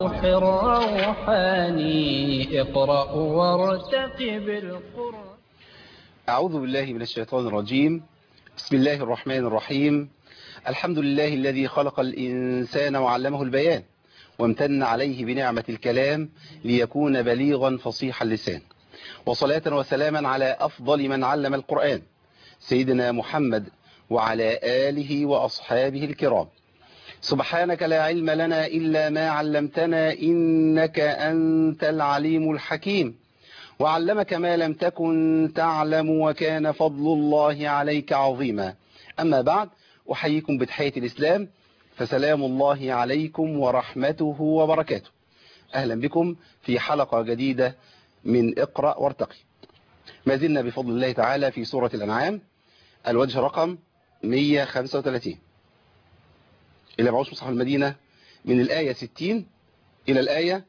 روحاني اقرأ وارتقب القرآن. أعوذ بالله من الشيطان الرجيم. بسم الله الرحمن الرحيم. الحمد لله الذي خلق الإنسان وعلمه البيان وامتن عليه بنعمة الكلام ليكون بليغا فصيح اللسان، وصلاة وسلاما على أفضل من علم القرآن سيدنا محمد وعلى آله وأصحابه الكرام. سبحانك لا علم لنا إلا ما علمتنا إنك أنت العليم الحكيم، وعلمك ما لم تكن تعلم وكان فضل الله عليك عظيما. أما بعد، أحييكم بتحية الإسلام، فسلام الله عليكم ورحمته وبركاته. أهلا بكم في حلقة جديدة من اقرأ وارتقي. ما زلنا بفضل الله تعالى في سورة الأنعام، الوجه رقم 135 إلى معوش مصحف المدينة، من الآية 60 إلى الآية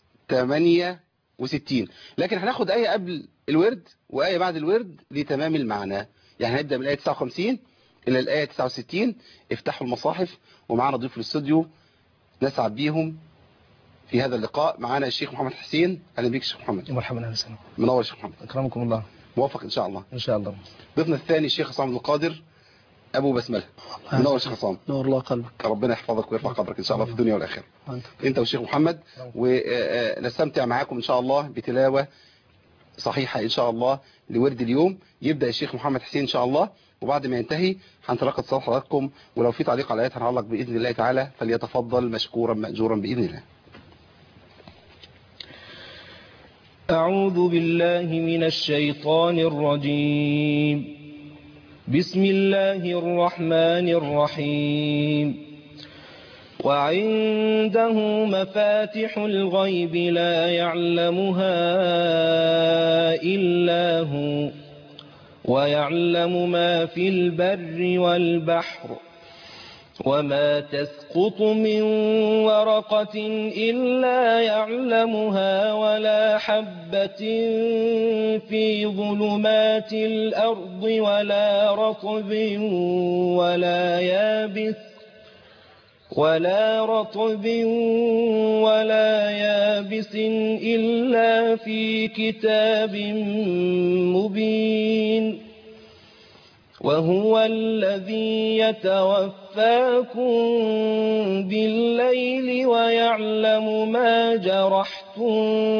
68. لكن هناخد آية قبل الورد وآية بعد الورد لتمام المعنى. يعني هنبدأ من الآية 59 إلى الآية 69. افتحوا المصاحف، ومعنا ضيوف الاستوديو نسعد بيهم في هذا اللقاء. معنا الشيخ محمد حسين. أهلا بك الشيخ محمد. مرحبا، اهلا وسهلا. منور الشيخ محمد. اكرمكم الله. موفق إن شاء الله. ان شاء الله. ضيفنا الثاني الشيخ عصام عبد القادر أبو بسملة. منور الشيخ عصام. نور الله قلبك. ربنا يحفظك ويرفع قدرك إن شاء الله في الدنيا والآخرة. أنت والشيخ محمد، ونستمتع معاكم إن شاء الله بتلاوة صحيحة إن شاء الله لورد اليوم. يبدأ الشيخ محمد حسين إن شاء الله، وبعد ما ينتهي هنتلقى اتصال حضراتكم، ولو في تعليق على آيات هنعلق بإذن الله تعالى، فليتفضل مشكورا مأجورا بإذن الله. أعوذ بالله من الشيطان الرجيم. بسم الله الرحمن الرحيم. وعنده مفاتح الغيب لا يعلمها إلا هو، ويعلم ما في البر والبحر، وما تسقط من ورقة إلا يعلمها، ولا حبة في ظلمات الأرض ولا رطب ولا يابس إلا في كتاب مبين. وهو الذي يتوفاكم بالليل ويعلم ما جرحتم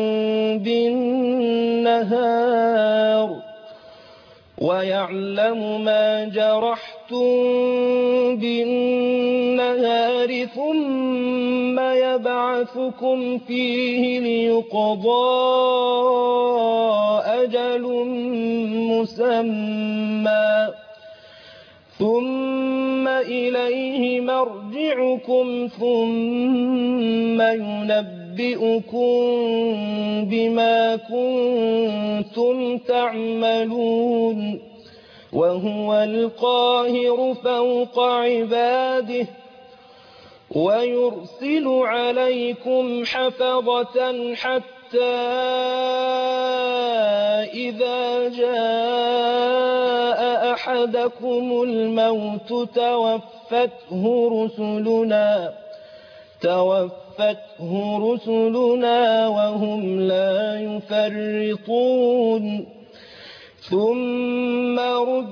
بالنهار ثم يبعثكم فيه ليقضى أجل مسمى، ثم إليه مرجعكم ثم ينبئكم بما كنتم تعملون. وهو القاهر فوق عباده، ويرسل عليكم حفظة حتى إذا جاء أحدكم الموت توفته رسلنا وهم لا يفرطون، ثم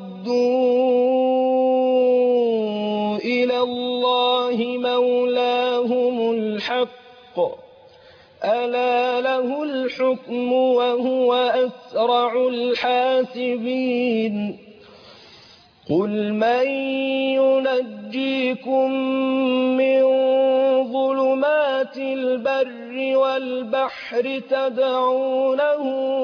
ردوا إلى الله مولاهم الحق، ألا له الحكم وهو أسرع الحاسبين. قل من ينجيكم من ظلمات البر والبحر تدعونه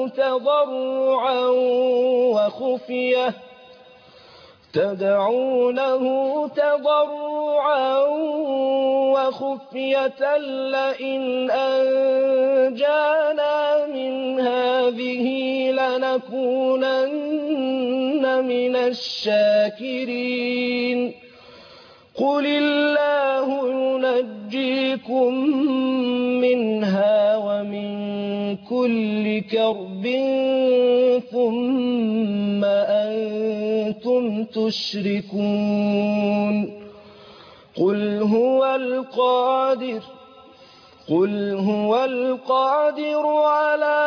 تضرعا وخفية لئن أنجانا من هذه لنكونن من الشاكرين. قل الله ينجيكم منها ومن كل كرب ثم أنتم تشركون. قل قل هو القادر على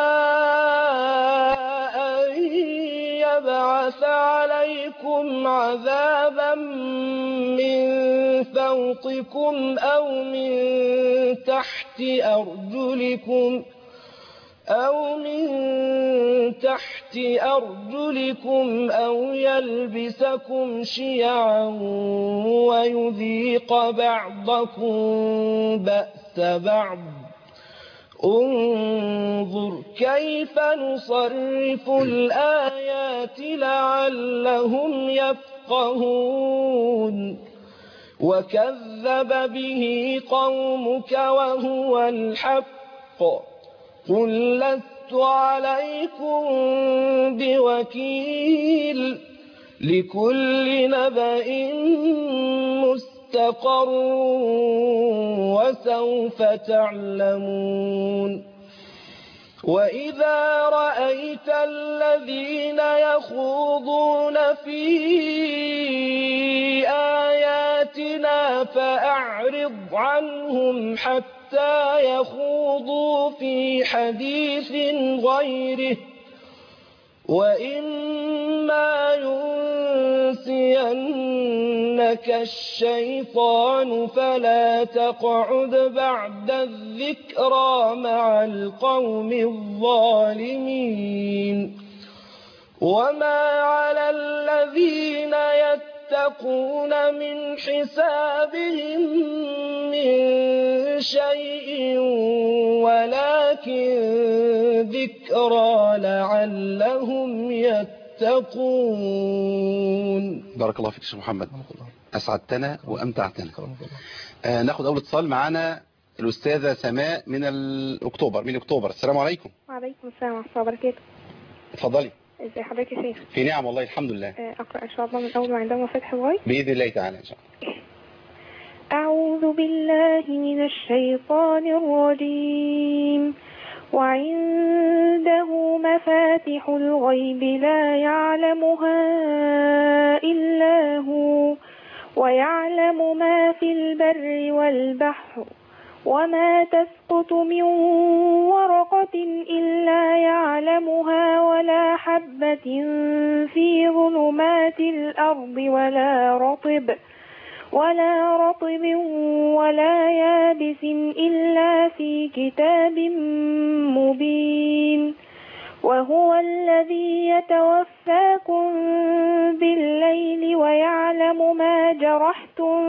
أن يبعث عليكم عذابا من فوقكم أو من تحت أرجلكم أو يلبسكم شيعا ويذيق بعضكم بأس بعض انظر كيف نصرف الآيات لعلهم يفقهون وكذب به قومك وهو الحق قل لست عليكم بوكيل لكل نبأ مستقر وسوف تعلمون وإذا رأيت الذين يخوضون في آياتنا فأعرض عنهم حتى يخوضوا في حديث غيره وإما ينسينك الشيطان فلا تقعد بعد الذكرى مع القوم الظالمين وما على الذين يتقون من حسابهم من شيء ولكن ذكرى لعلهم يتقون. بارك الله فيك يا شيخ محمد، أسعدتنا وأمتعتنا. ناخد أول اتصال معانا الأستاذة سماء من أكتوبر. السلام عليكم. وعليكم السلام ورحمة الله وبركاته. اتفضلي. ازي حضرتك يا شيخ؟ في نعم والله الحمد لله. أقرأ إن شاء الله من أول وعندما فتح الغاية بإذن الله تعالى إن شاء الله. أعوذ بالله من الشيطان الرجيم وعنده مفاتح الغيب لا يعلمها إلا هو ويعلم ما في البر والبحر وما تسقط من ورقة إلا يعلمها ولا حبة في ظلمات الأرض ولا رطب ولا يابس إلا في كتاب مبين وهو الذي يتوفاكم بالليل ويعلم ما جرحتم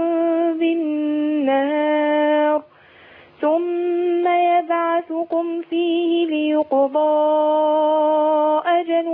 بالنهار ثم يبعثكم فيه ليقضى أجل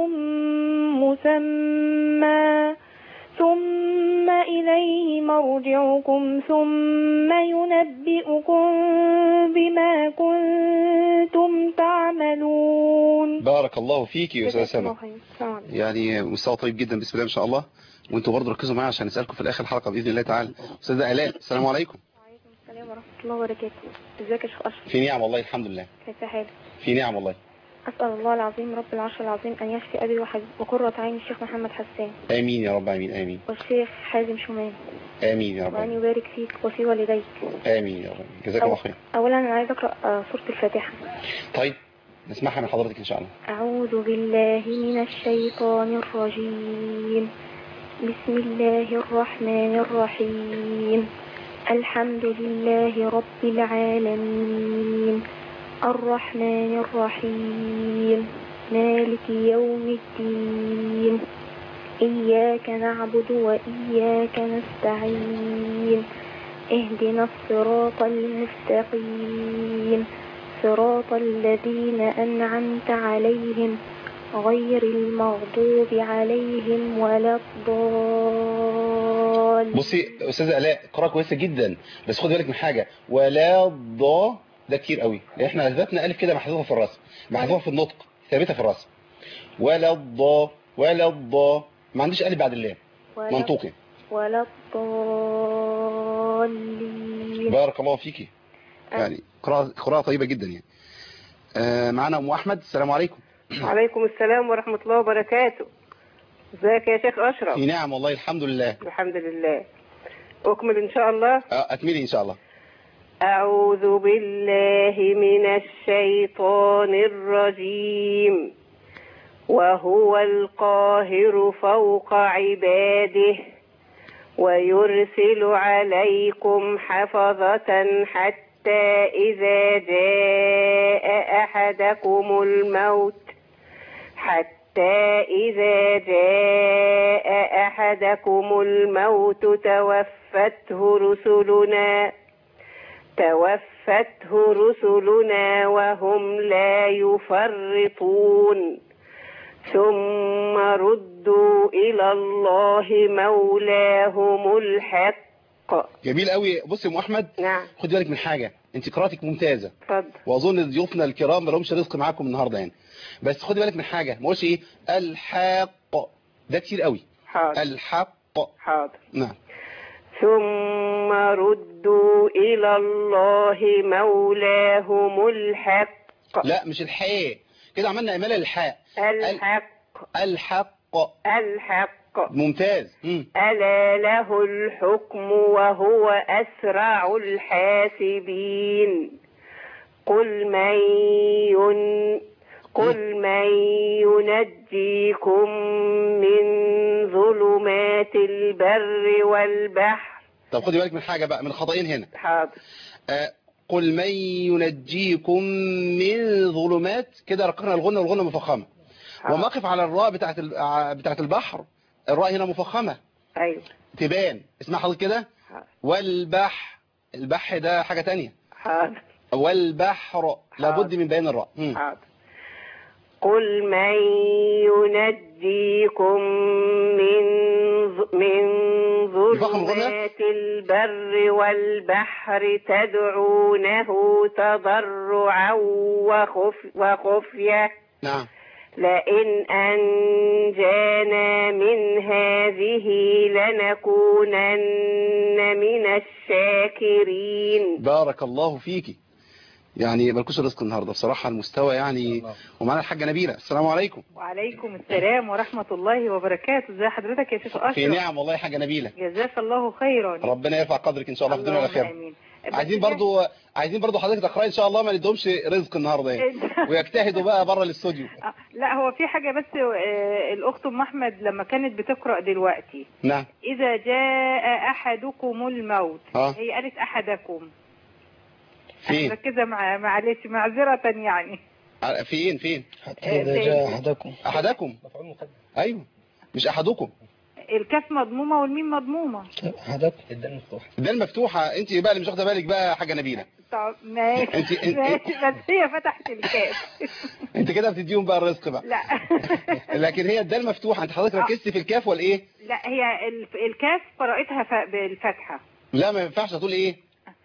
مسمى ثم إليه مرجعكم ثم ينبئكم بما كنتم تعملون. بارك الله فيك يا أستاذة سماء، يعني مستوى طيب جدا بسم الله ما شاء الله، وانتوا برضه ركزوا معايا عشان نسألكم في آخر الحلقة بإذن الله تعالى. أستاذة آلاء السلام عليكم. وعليكم السلام ورحمة الله وبركاته. ازيك يا شيخ أشرف؟ في نعم والله الحمد لله. كيف حالك؟ في نعم والله. أسأل الله العظيم رب العرش العظيم أن يشفي أبي وقرة عين الشيخ محمد حسان. آمين يا رب آمين آمين. والشيخ حازم شومان. آمين يا رب. وأن يبارك فيك وفي والديك. آمين يا رب. جزاك الله خير. أولا أنا عايز أقرأ سورة الفاتحة. طيب نسمعها من حضرتك إن شاء الله. أعوذ بالله من الشيطان الرجيم. بسم الله الرحمن الرحيم. الحمد لله رب العالمين الرحمن الرحيم مالك يوم الدين إياك نعبد وإياك نستعين اهدنا الصراط المستقيم صراط الذين أنعمت عليهم غير المغضوب عليهم ولا الضالين. بصي أستاذة آلاء قراءة كويسة جدا، بس خد بالك من حاجة، ولا الضا ده كتير قوي، احنا اثبتنا الف كده محذوفه في الرسم، محذوفه في النطق، ثابته في الرسم. ولا الضا ما عنديش الف بعد اللام منطوقي. ولا الضالين. بارك الله فيكي، يعني قراءة طيبة جدا يعني. معنا أم أحمد. السلام عليكم. وعليكم السلام ورحمة الله وبركاته. ازيك يا شيخ أشرف؟ في نعم والله الحمد لله. الحمد لله. أكمل إن شاء الله. أكملي إن شاء الله. أعوذ بالله من الشيطان الرجيم. وهو القاهر فوق عباده ويرسل عليكم حفظة حتى إذا جاء أحدكم الموت توفته رسلنا وهم لا يفرطون ثم ردوا إلى الله مولاهم الحق. جميل قوي. بص يا ام احمد، نعم. خد بالك من حاجه، انت قراءتك ممتازه. اتفضل. واظن ضيوفنا الكرام ما لهمش رزق معاكم النهارده يعني، بس خد بالك من حاجه، ما قولش ايه الحق، ده كتير قوي. حاضر. الحق. حاضر. نعم. ثم ردوا إلى الله مولاهم الحق. لا مش الحاء، كده عملنا إمالة للحاء. الحق. ممتاز. ألا له الحكم وهو أسرع الحاسبين. قل من ينجيكم من ظلمات البر والبحر. طب خدي بالك من حاجة بقى، من خطأين هنا. حاضر. قل من ينجيكم من ظلمات، كده رققنا الغنة والغنة مفخمة. وما اقف على الراء بتاعت البحر، الراء هنا مفخمة. ايوه. تبان اسمها حضرتك كده. والبحر، البحر ده حاجة تانية. حاضر. والبحر لابد من بيان الراء. حاضر. قل من ينجيكم من ظلمات البر والبحر تدعونه تضرعا وخفية. نعم. لئن أنجانا من هذه لنكونن من الشاكرين. بارك الله فيكي، يعني مالكوش رزق النهارده بصراحة، المستوى يعني. ومعنا الحاجة نبيلة. السلام عليكم. وعليكم السلام ورحمة الله وبركاته. ازي حضرتك يا شيخ أشرف؟ في نعم والله يا حاجة نبيلة. جزاك الله خيرا. ربنا يرفع قدرك ان شاء الله في الدنيا والاخره. امين. عايزين برضو حضرتك تقراي ان شاء الله، ما ندهمش رزق النهارده يعني. ويجتهدوا بقى بره الاستوديو. لا هو في حاجة بس، الأخت أم أحمد لما كانت بتقرأ دلوقتي. نعم. إذا جاء أحدكم الموت. هي قالت أحدكم. فين؟ مركزة معلش معذرة يعني. فين؟ إذا جاء أحدكم. أيوه مش أحدكم. الكاف مضمومة والميم مضمومة. أحدكم. الدال مفتوحة. أنت بقى اللي مش واخدة بالك بقى حاجة نبيلة. طب ماشي. ماشي بس هي فتحت الكاف. أنت كده بتديهم بقى الرزق بقى. لا. لكن هي الدال مفتوحة. أنت حضرتك ركزتي في الكاف ولا إيه؟ لا هي الكاف قرأتها بالفتحة. لا ما ينفعش تقول إيه؟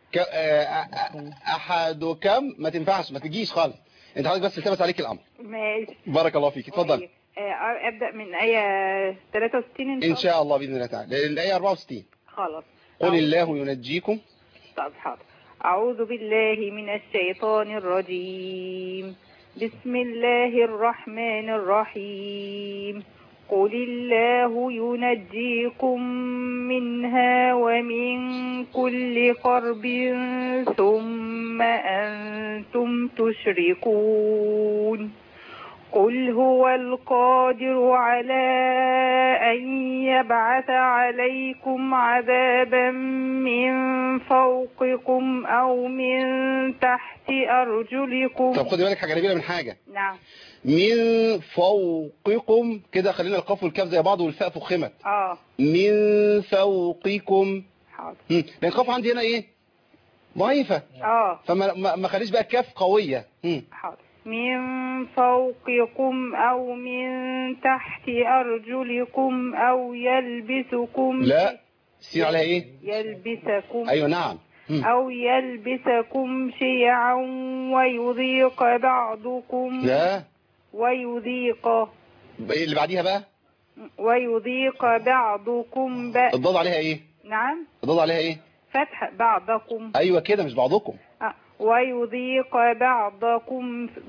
أحدكم ما تنفعش، ما تجيش خالص. أنت حضرتك بس التبس عليك الأمر. ماشي. بارك الله فيك. اتفضل. أبدأ من آية 63 إن شاء الله بإذن الله تعالى، الآية 64. خلاص. قل الله ينجيكم. طب حاضر. أعوذ بالله من الشيطان الرجيم. بسم الله الرحمن الرحيم. قل الله ينجيكم منها ومن كل كرب ثم أنتم تشركون. قل هو القادر على أن يبعث عليكم عذابا من فوقكم أو من تحت أرجلكم. طب خدي بالك حاجة نبيلة من حاجة. نعم. من فوقكم كده، خلينا القاف والكاف زي بعض والفاء فخمت. من فوقكم. حاضر. لأن القاف عندي هنا إيه؟ ضعيفة. فما ما خليش بقى الكاف قوية. حاضر. من فوقكم أو من تحت أرجلكم أو يلبسكم. لا السين عليها إيه؟ يلبسكم. أيوة نعم. أو يلبسكم شيعا ويذيق بعضكم. لا. ويذيق. اللي بعديها بقى؟ ويذيق بعضكم بأس. الضاد عليها إيه؟ نعم. الضاد عليها إيه؟ فتح بعضكم. أيوة كده مش بعضكم. ويذيق بعضكم بأس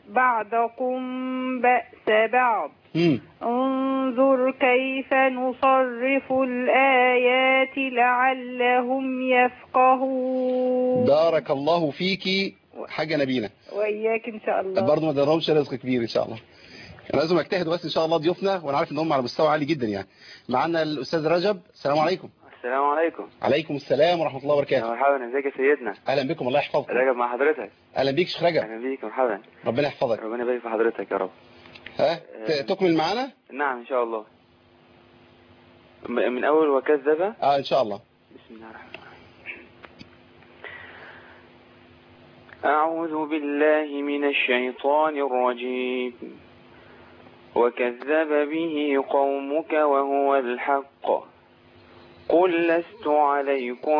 بعضكم بأس بعض انظر كيف نصرف الآيات لعلهم يفقهون. بارك الله فيكي حاجة نبيلة، وإياك إن شاء الله. برضه ما درهمش رزق كبير إن شاء الله. لازم اجتهد بس إن شاء الله ضيوفنا، وأنا عارف إن هم على مستوى عالي جدا يعني. معنا الأستاذ رجب. السلام عليكم. السلام عليكم. عليكم السلام ورحمة الله وبركاته. مرحبا، ازيك يا سيدنا؟ أهلا بكم، الله يحفظكم. رجب مع حضرتك. أهلا بيك شيخ رجب. أهلا بيك، مرحبا. ربنا يحفظك. ربنا يبارك في حضرتك يا رب. ها تكمل معانا؟ نعم إن شاء الله. من أول وكذب. إن شاء الله. بسم الله الرحمن الرحيم. أعوذ بالله من الشيطان الرجيم. وكذب به قومك وهو الحق قل لست عليكم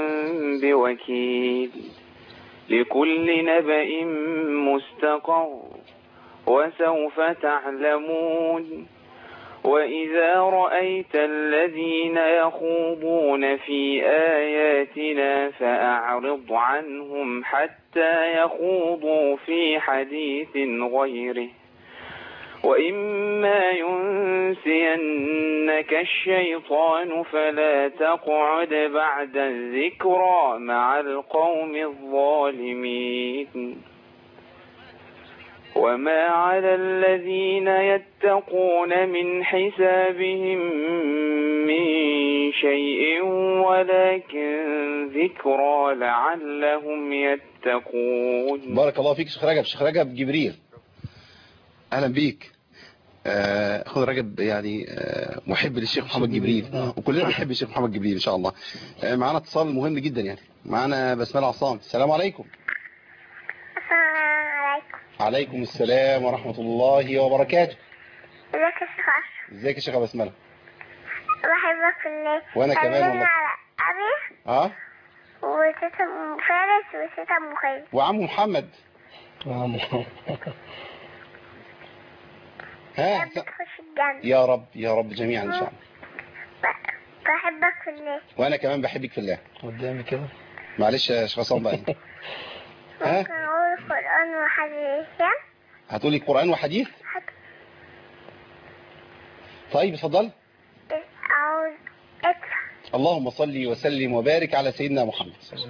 بوكيل لكل نبأ مستقر وسوف تعلمون. وإذا رأيت الذين يخوضون في آياتنا فأعرض عنهم حتى يخوضوا في حديث غيره وإما ينسينك الشيطان فلا تقعد بعد الذكرى مع القوم الظالمين. وما على الذين يتقون من حسابهم من شيء ولكن ذكرى لعلهم يتقون. بارك الله فيك شيخ رجب. شيخ رجب جبريل، أهلا بيك. أخذ رجب يعني محب للشيخ محمد جبريل، وكلنا بنحب الشيخ محمد جبريل إن شاء الله. معنا اتصال مهم جدا يعني، معنا بسملة عصام. السلام عليكم. عليكم السلام ورحمة الله وبركاته. ازيك يا شيخ أشرف؟ ازيك يا شيخ بسملة؟ بحبك في الله. وانا كمان والله. على أبي وتيتا أم فارس وتيتا أم خالد وعم محمد. ها بتخش الجنة يا رب يا رب جميعا ان شاء الله. بحبك في الله. وانا كمان بحبك في الله. قدامي كده معلش يا شيخ عصام بقى. ها ممكن اقول قرآن وحديث؟ هتقولي قرآن وحديث؟ طيب اتفضل. اللهم صل وسلم وبارك على سيدنا محمد.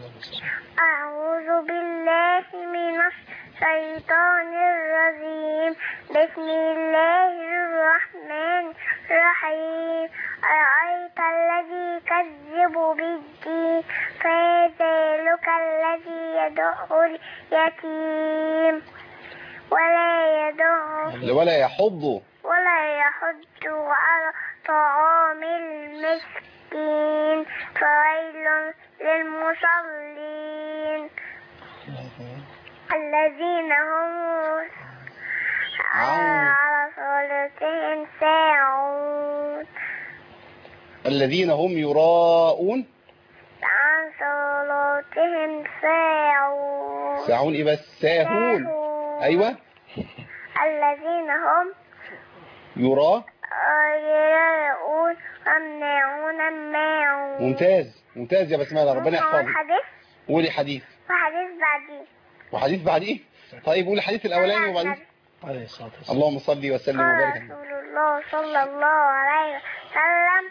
أعوذ بالله من الشيطان الرجيم. بسم الله الرحمن الرحيم. أرأيت الذي يكذب بالدين فذلك الذي يدعو اليتيم ولا يحض على طعام المسكين فويل للمصلين الذين هم على صلاتهم ساهون. الذين هم يراءون عن صلاتهم ساهون. ساهون ايه بس؟ ساهون. ايوه. الذين هم يراءون ويمنعون الماعون. ممتاز ممتاز يا بسمله، ربنا يحفظك. قولي حديث. وحديث بعديه. طيب قولي الحديث الاولاني وبعدين. عليه الصلاة والسلام. اللهم صل وسلم وبارك عليه. رسول الله صلى الله عليه وسلم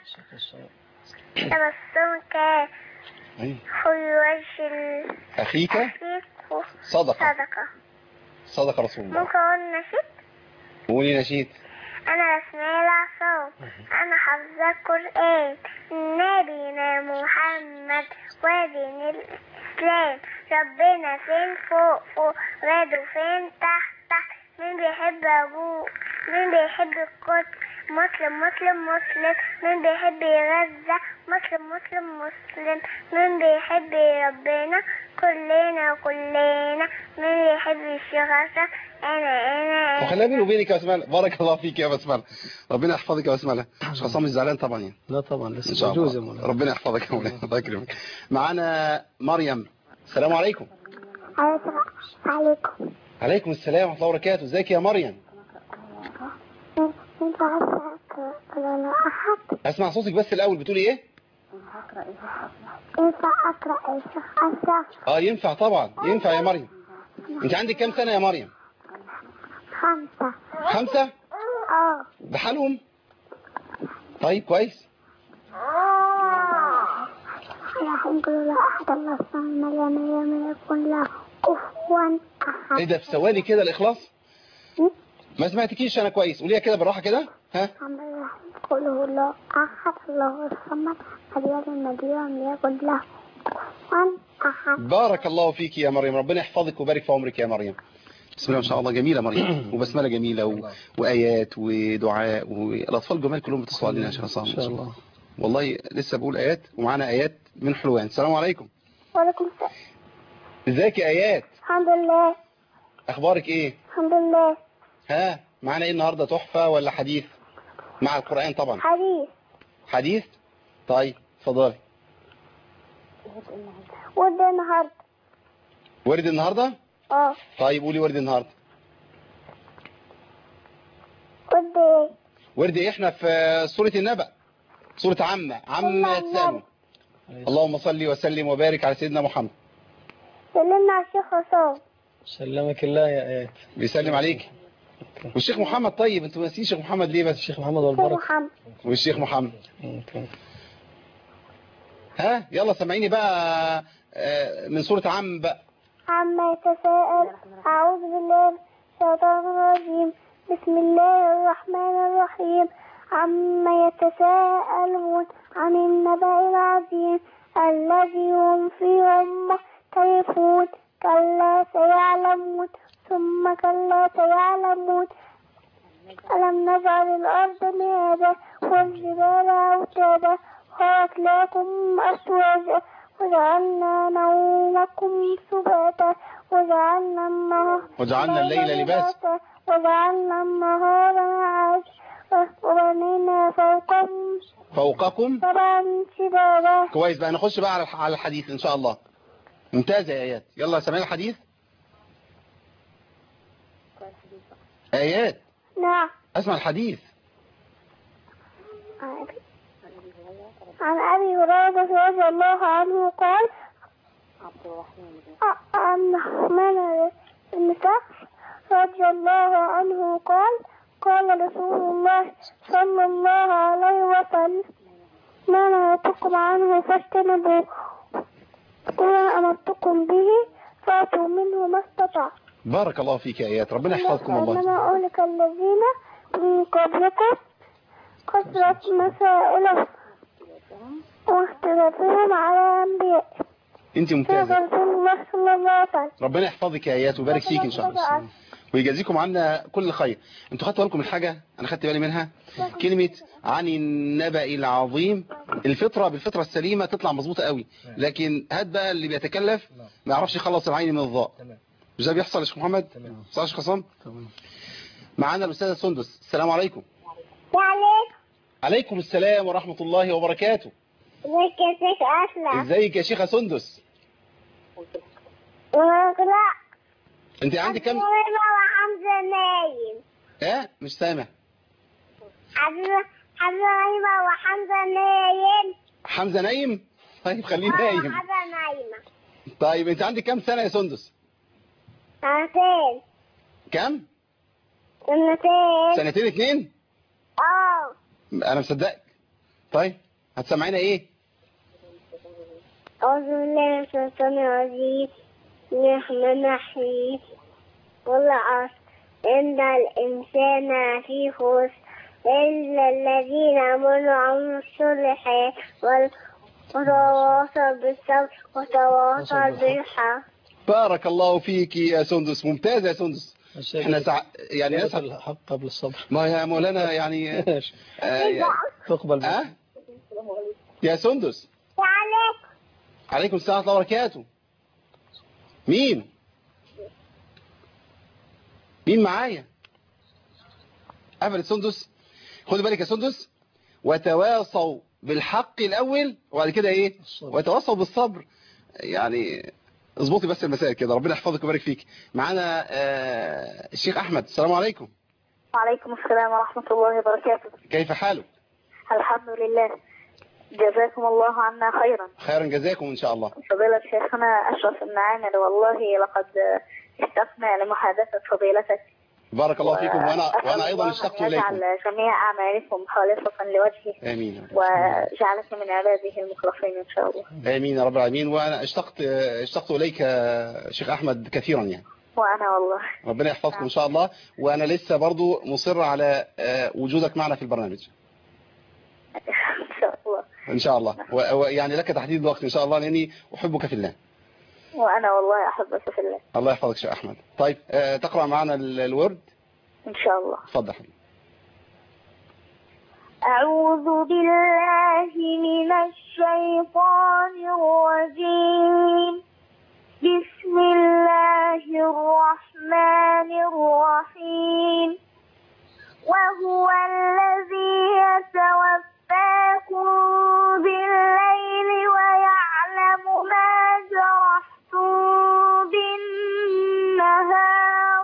تبسمك في وجه أخيك صدقة رسول الله. ممكن أقول نشيد؟ قولي نشيد. أنا اسماعيل عصام، أنا حافظة القرآن، نبينا محمد ودين الإسلام، ربنا فين فوق ولاده فين تحت. مين بيحب أبوه؟ مين بيحب القدس؟ مسلم مين بيحب غزة؟ مسلم مين بيحب ربنا؟ كلنا مين بيحب الشيخ أشرف؟ أنا وخلينا بيني وبينك يا بسمله. بارك الله فيك يا بسمله، ربنا يحفظك يا بسمله. مش عصام مش زعلان طبعا يعني؟ لا طبعا ان لسه شاء موجود. الله. ربنا يحفظك يا مولانا، الله يكرمك. معانا مريم. السلام عليكم. عليكم. عليكم السلام ورحمه الله وبركاته. ازيك يا مريم؟ اسمع صوتك بس الاول، بتقولي ايه؟ ينفع اقرا يا شيخ أشرف؟ ينفع طبعا، ينفع يا مريم. انت عندك كام سنه يا مريم؟ 5. 5 بحالهم؟ طيب كويس. الحمد لله أحد الله الصمد لم يكن له كفوا أحد. ايه ده في ثواني كده الإخلاص؟ ما سمعتكيش أنا كويس، قوليها كده بالراحة كده. ها؟ الحمد لله قل هو الله أحد الله الصمد لم يكن له كفوا أحد. بارك الله فيك يا مريم، ربنا يحفظك ويبارك في عمرك يا مريم. بسم الله ما شاء الله، جميلة مريم وبسملة جميلة وآيات ودعاء، والأطفال جمال كلهم بتصلوا علينا يا شيخ عصام. إن شاء الله. والله لسه بقول آيات ومعانا آيات من حلوان. السلام عليكم. وعليكم السلام. ازيك يا آيات؟ الحمد لله. أخبارك إيه؟ الحمد لله. ها معانا إيه النهاردة، تحفة ولا حديث؟ مع القرآن طبعا. حديث. حديث؟ طيب اتفضلي. ورد النهارده. ورد النهاردة؟ طيب قولي ورد النهاردة. ورد ايه؟ ورد ايه؟ احنا في سورة النبأ، سورة عما يتسألون. اللهم صل وسلم وبارك على سيدنا محمد. سلمنا على الشيخ عصام. سلمك الله يا آيات. بيسلم عليك. والشيخ محمد. طيب انتوا ناسين الشيخ محمد ليه بس؟ الشيخ محمد والبركة. والشيخ محمد. ها يلا سامعيني بقى من سورة عم بقى. عما يتساءل. أعوذ بالله من الشيطان الرجيم. بسم الله الرحمن الرحيم. عما يتساءلون عن النبأ العظيم الذي هم فيه مختلفون. كلا سيعلمون ثم كلا سيعلمون. ألم نجعل الأرض مهادا والجبال أوتادا وخلقناكم أزواجا وجعلنا نومكم سباتا وجعلنا الليل لباسا وجعلنا النهار معاشا وبنينا فوقكم سبعا شدادا. كويس بقى، نخش بقى على الحديث ان شاء الله. ممتازة يا آيات. يلا سامعين الحديث. آيات. نعم. اسمع الحديث. عن أبي هريرة رضي الله عنه قال عن الرحمن بن سخر رضي الله عنه قال رسول الله صلى الله عليه وسلم ما نهيتكم عنه فاجتنبوه وما أمرتكم به فأتوا منه ما استطعتم. بارك الله فيك يا آيات، ربنا يحفظكم الله. إنما أهلك الذين من قبلكم كثرة مسائلهم واختلافهم على أنبياء. انت ممتازة. رسول الله صلى الله عليه وسلم. ربنا يحفظك يا آيات ويبارك فيك ان شاء الله ويجازيكم عنا كل خير. انتوا خدتوا بالكم من حاجة انا خدت بالي منها، كلمة عن النبأ العظيم. الفطرة بالفطرة السليمة تطلع مظبوطة قوي، لكن هات بقى اللي بيتكلف ما يعرفش يخلص العين من الضاء. مش ده بيحصل يا شيخ محمد؟ صح يا شيخ عصام؟ معانا الأستاذة سندس. السلام عليكم. وعليكم. عليكم السلام ورحمة الله وبركاته. ازيك يا شيخ أسلم؟ ازيك يا شيخة سندس؟ لا. انت عندك كم؟ حمزة نايم. ايه مش سامع. حمزة وحمزة نايم. حمزة نايم؟ طيب خليه نايم. حمزة نايمة. طيب انت عندك كم سنة يا سندس؟ 2 كم؟ 2 2 2؟ انا مصدقك. طيب هتسمعينا ايه؟ أعوذ بالله من الشيطان الرجيم. الرحمن الرحيم. والعصر إن الإنسان في خسر إلا الذين آمنوا وعملوا الصالحات وتواصوا بالصبر وتواصوا بالحق. بارك الله فيك يا سندس، ممتازة يا سندس. احنا يعني نسعد الحق قبل الصبر. ما يا مولانا يعني تقبل يا سندس. عليكم السلام ورحمة الله وبركاته. مين معايا؟ قفلت سندس. خدي بالك يا سندس. وتواصوا بالحق الأول وبعد كده ايه؟ وتواصوا بالصبر. يعني اظبطي بس المسائل كده. ربنا يحفظك ويبارك فيك. معانا الشيخ أحمد. السلام عليكم. وعليكم السلام ورحمة الله وبركاته. كيف حالك؟ الحمد لله. جزاكم الله عنا خيرا جزاكم إن شاء الله. فضيلة شيخنا أشرف النعامل، والله لقد اشتقنا لمحادثة فضيلتك. بارك الله فيكم، وأنا أيضا اشتقت إليكم. يجعل جميع أعمالكم خالصة لوجهه. آمين. وجعلك من عباده المخلصين إن شاء الله. آمين يا رب العالمين. وأنا اشتقت إليك شيخ أحمد كثيرا يعني. وأنا والله. ربنا يحفظكم إن شاء الله. وأنا لسه برضو مصر على وجودك معنا في البرنامج إن شاء الله. إن شاء الله. ويعني لك تحديد الوقت إن شاء الله، لأني أحبك في الله. وأنا والله أحبك في الله. الله يحفظك شيخ أحمد. طيب تقرأ معنا الورد إن شاء الله. تفضل. أعوذ بالله من الشيطان الرجيم. بسم الله الرحمن الرحيم. وهو الذي يتوفاكم بالليل ويعلم ما جرحتم بالنهار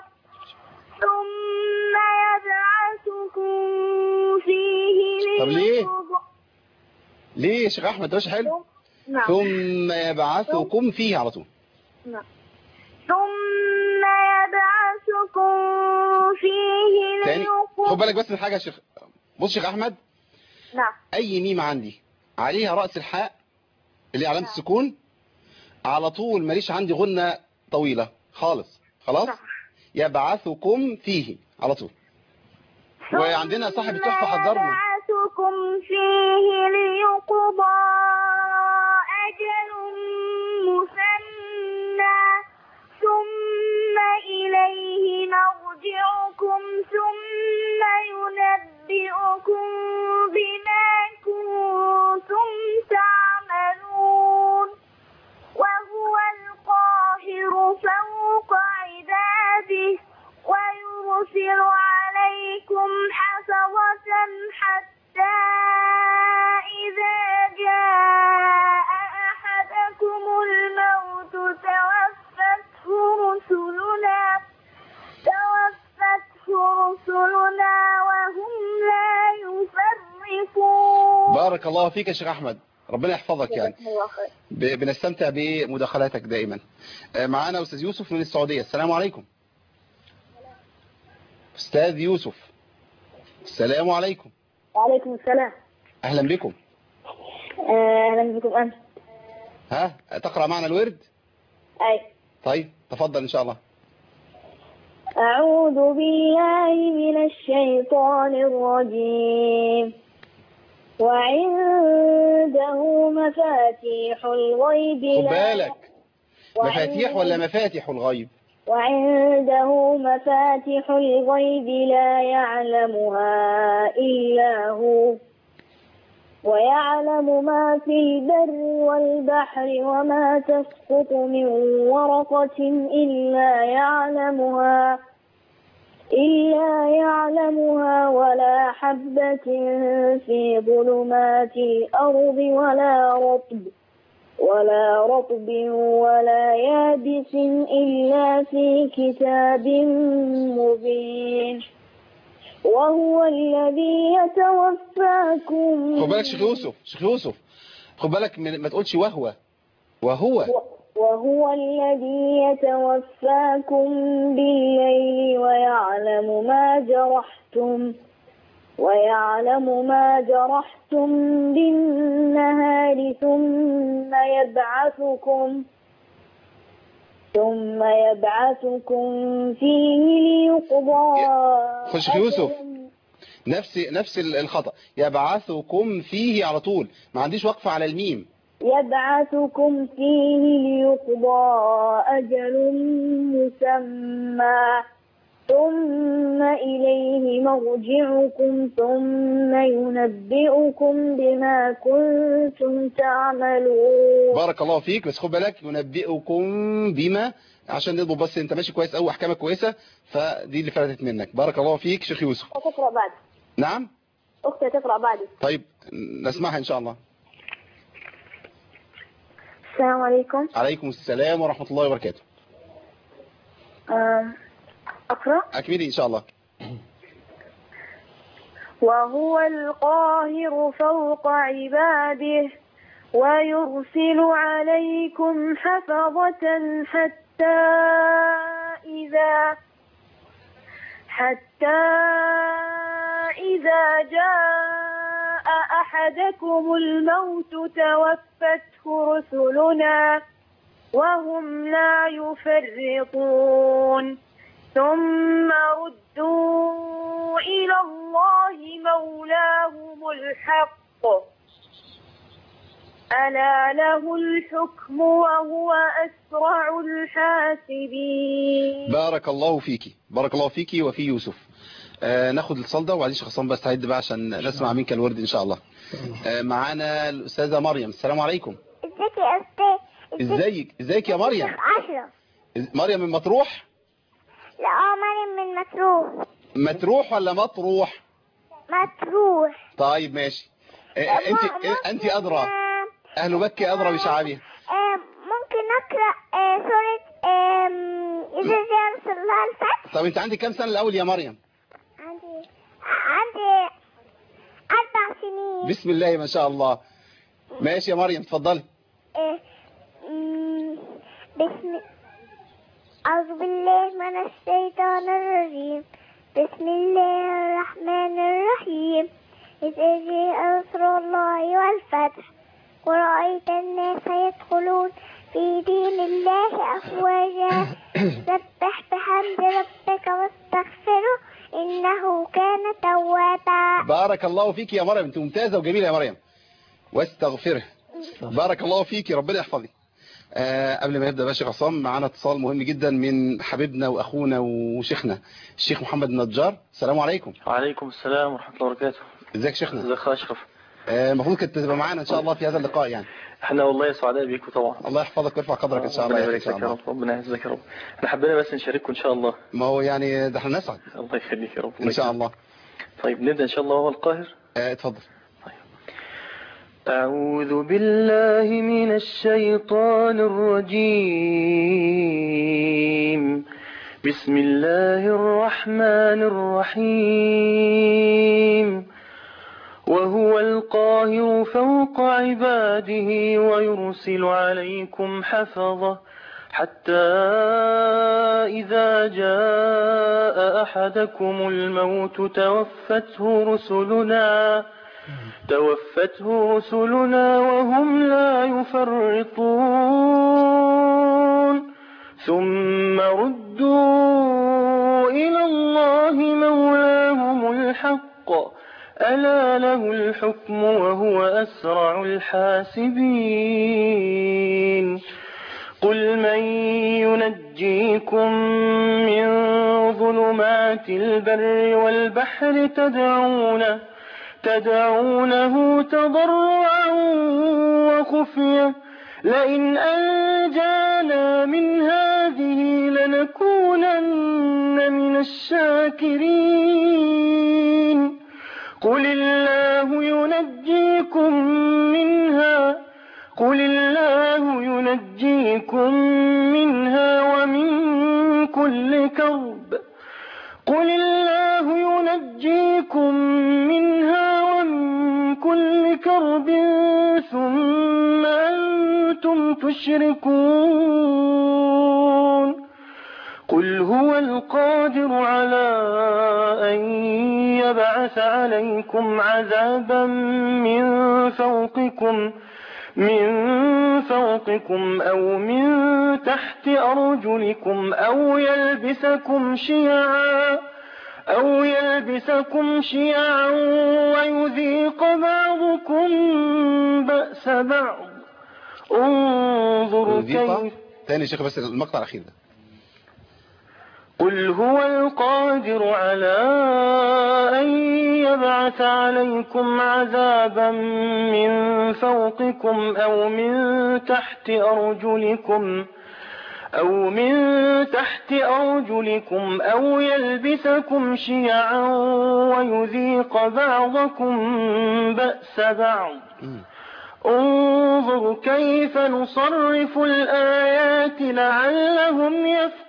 ثم يبعثكم فيه. طب ليه يا شيخ أحمد ده مش حلو؟ نعم. ثم يبعثكم فيه على طول. نعم. ثم يبعثكم فيه تاني خد بالك بس من حاجة يا شيخ. بص شيخ أحمد. نعم. أي ميم عندي عليها رأس الحاء اللي علامة السكون على طول، ماليش عندي غنة طويلة خالص. خلاص. نعم. يبعثكم فيه على طول. وعندنا صاحب التحفة حضرنا. يبعثكم فيه ليقضى أجل مسمى ثم إليه مرجعكم ثم ينبئكم بما كنتم تعملون. وهو القاهر فوق عباده ويرسل عليكم حفظة حتى إذا جاء أحدكم الموت توفته رسلنا وهم لا يفرقون. بارك الله فيك يا شيخ أحمد، ربنا يحفظك. يعني بنستمتع بمداخلاتك دائما. معانا أستاذ يوسف من السعودية. السلام عليكم. أستاذ يوسف السلام عليكم. وعليكم السلام. أهلا بكم. أهلا بكم أنت. ها تقرأ معنا الورد؟ أي. طيب تفضل إن شاء الله. أعوذ بالله من الشيطان الرجيم. وعنده مفاتيح الغيب. خد بالك، مفاتيح ولا مفاتيح الغيب؟ وعنده مفاتيح الغيب لا يعلمها إلا هو ويعلم ما في البر والبحر وما تسقط من ورقة إلا يعلمها ولا حبة في ظلمات الأرض ولا رطب ولا يابس إلا في كتاب مبين. وهو الذي يتوفاكم. خد بالك شيخ يوسف خد بالك ما تقولش وهو. وهو الذي يتوفاكم بالليل ويعلم ما جرحتم بالنهار ثم يبعثكم فيه ليقضى. خش يوسف نفس الخطأ. يبعثكم فيه على طول، ما عنديش وقفة على الميم. يبعثكم فيه ليقضى أجل مسمى ثم إليه مرجعكم ثم ينبئكم بما كنتم تعملون. بارك الله فيك. بس خد بالك ينبئكم بما، عشان نضبط بس انت ماشي كويس قوي، احكامك كويسه، فدي اللي فاتت منك. بارك الله فيك شيخ يوسف. تقرأ بعد. نعم اختي تقرأ بعدي. طيب نسمعها ان شاء الله. السلام عليكم. عليكم السلام ورحمه الله وبركاته. أقرأ؟ أكملي إن شاء الله. وهو القاهر فوق عباده ويرسل عليكم حفظة حتى إذا جاء أحدكم الموت توفته رسلنا وهم لا يفرطون ثم ردوا إلى الله مولاهم الحق ألا له الحكم وهو أسرع الحاسبين. بارك الله فيكي، بارك الله فيكي وفي يوسف. ناخد الاتصال ده وبعدين شيخ عصام بس هيد بقى عشان نسمع منك الورد ان شاء الله. معانا الاستاذه مريم. السلام عليكم. ازيك يا استاذ؟ ازيك يا مريم؟ أشرف. مريم من مطروح؟ لا مريم من مطروح. مطروح ولا مطروح؟ مطروح. طيب ماشي. انت ادرى، اهل مكه ادرى بشعابها. ممكن اقرا سوره اذا جاء رسول الله الفتح؟ طب انت عندك كام سنه الاول يا مريم؟ عندي 4 سنين. بسم الله ما شاء الله. ماشي يا مريم اتفضلي. أعوذ بالله من الشيطان الرجيم. بسم الله الرحمن الرحيم. إذا جاء رسول الله والفتح ورأيت الناس يدخلون في دين الله أفواجا سبح بحمد ربك واستغفره إنه كان توابا. بارك الله فيك يا مريم، انت ممتازة وجميلة يا مريم. واستغفره. بارك الله فيك، ربنا يحفظك. قبل ما يبدأ بقى شيخ عصام معانا اتصال مهم جدا من حبيبنا واخونا وشيخنا الشيخ محمد النجار. السلام عليكم. وعليكم السلام ورحمة الله وبركاته. ازيك شيخنا؟ ازيك يا اشرف؟ المفروض كنت تبقى معانا ان شاء الله في هذا اللقاء يعني. احنا والله سعداء بيكم طبعا. الله يحفظك ويرفع قدرك ان شاء الله. ربنا يبارك فيك يا رب، ربنا يعزك يا رب. احنا حبينا بس نشارككم ان شاء الله. ما هو يعني ده احنا نسعد. الله يخليك يا رب ان شاء الله. طيب نبدأ ان شاء الله. هو القاهر. اتفضل. أعوذ بالله من الشيطان الرجيم. بسم الله الرحمن الرحيم. وهو القاهر فوق عباده ويرسل عليكم حفظة حتى إذا جاء أحدكم الموت توفته رسلنا وهم لا يفرطون ثم ردوا إلى الله مولاهم الحق ألا له الحكم وهو أسرع الحاسبين. قل من ينجيكم من ظلمات البر والبحر تدعونه تضرعا وخفية لئن أنجانا من هذه لنكونن من الشاكرين. قل الله ينجيكم منها ومن كل كرب ثم أنتم تشركون. قل هو القادر على أن يبعث عليكم عذابا من فوقكم أو من تحت أرجلكم أو يلبسكم شيعا ويذيق بعضكم بأس بعض. انظر كيف. تاني شيخ بس المقطع الأخير ده. قل هو القادر على أن يبعث عليكم عذابا من فوقكم أو من تحت أرجلكم أو يلبسكم شيعا ويذيق بعضكم بأس بعض. انظر كيف نصرف الآيات لعلهم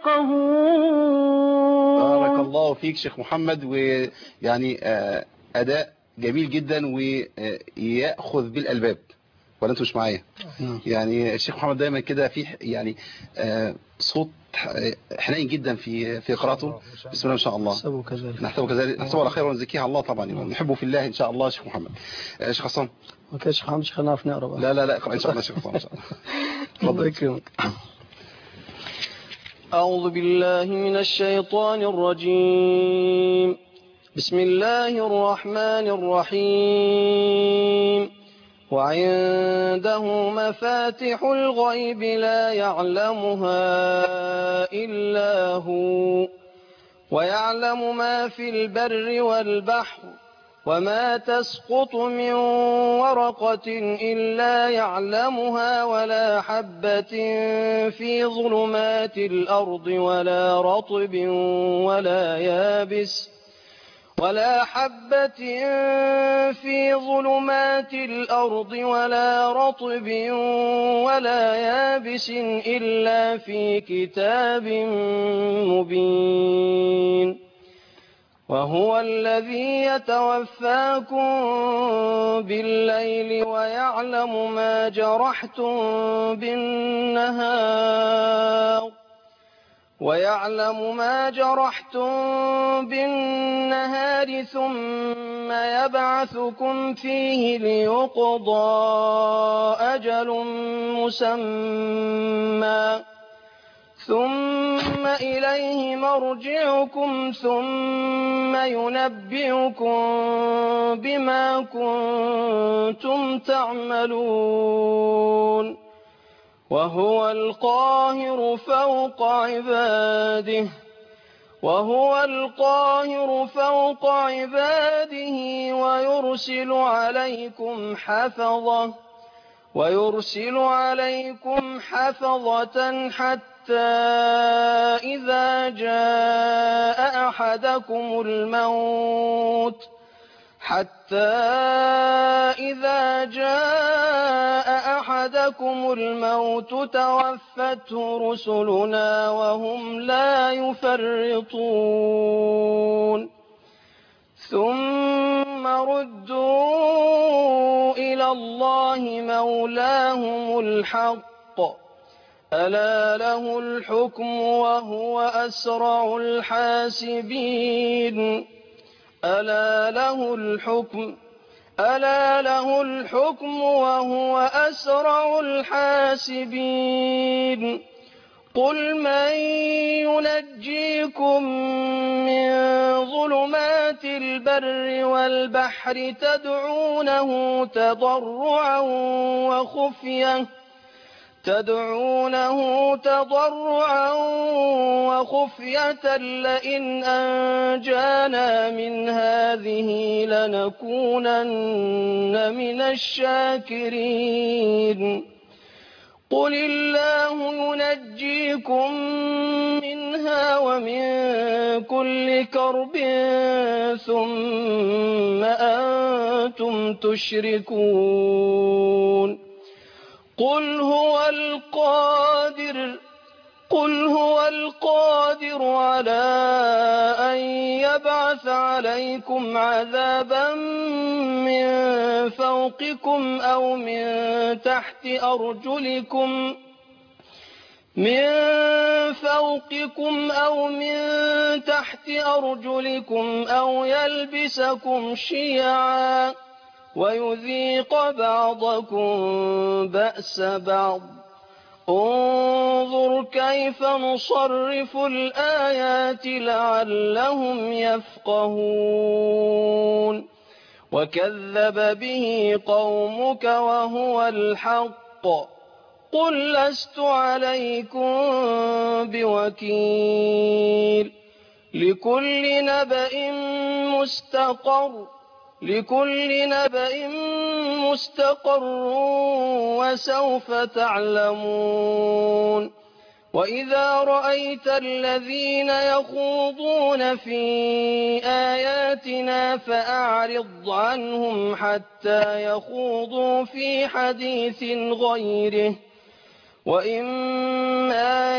يفقهون. بارك الله فيك شيخ محمد، ويعني أداء جميل جدا ويأخذ بالألباب. ولا انتوا مش معايا؟ يعني الشيخ محمد دايما كده في يعني صوت حنين جدا في قراءته. بسم الله ما شاء الله. نحسبه كذلك. نحسبه على خير ونزكيه على الله طبعا. نحبه في الله ان شاء الله. شيخ محمد، شيخ حسام. اوكي شيخ محمد، مش هنعرف نقرا بقى. لا اقرا ان شاء الله شيخ حسام ان شاء الله. الله يكرمك. أعوذ بالله من الشيطان الرجيم. بسم الله الرحمن الرحيم. وعنده مفاتح الغيب لا يعلمها إلا هو ويعلم ما في البر والبحر وما تسقط من ورقة إلا يعلمها ولا حبة في ظلمات الأرض ولا رطب ولا يابس ولا حبة في ظلمات الأرض ولا رطب ولا يابس إلا في كتاب مبين. وهو الذي يتوفاكم بالليل ويعلم ما جرحتم بالنهار ثم يبعثكم فيه ليقضى أجل مسمى ثم إليه مرجعكم ثم ينبئكم بما كنتم تعملون. وهو القاهر فوق عباده ويرسل عليكم حفظة حتى إذا جاء أحدكم الموت توفته رسلنا وهم لا يفرطون. ثم ردوا إلى الله مولاهم الحق ألا له الحكم وهو أسرع الحاسبين. قل من ينجيكم من ظلمات البر والبحر تدعونه تضرعا وخفية لئن أنجانا من هذه لنكونن من الشاكرين. قل الله ينجيكم منها ومن كل كرب ثم أنتم تشركون. قل هو القادر على أن يبعث عليكم عذابا من فوقكم أو من تحت أرجلكم أو يلبسكم شيعا ويذيق بعضكم بأس بعض. انظر كيف نصرف الآيات لعلهم يفقهون. وكذب به قومك وهو الحق قل لست عليكم بوكيل. لكل نبأ مستقر وسوف تعلمون. وإذا رأيت الذين يخوضون في آياتنا فأعرض عنهم حتى يخوضوا في حديث غيره وإما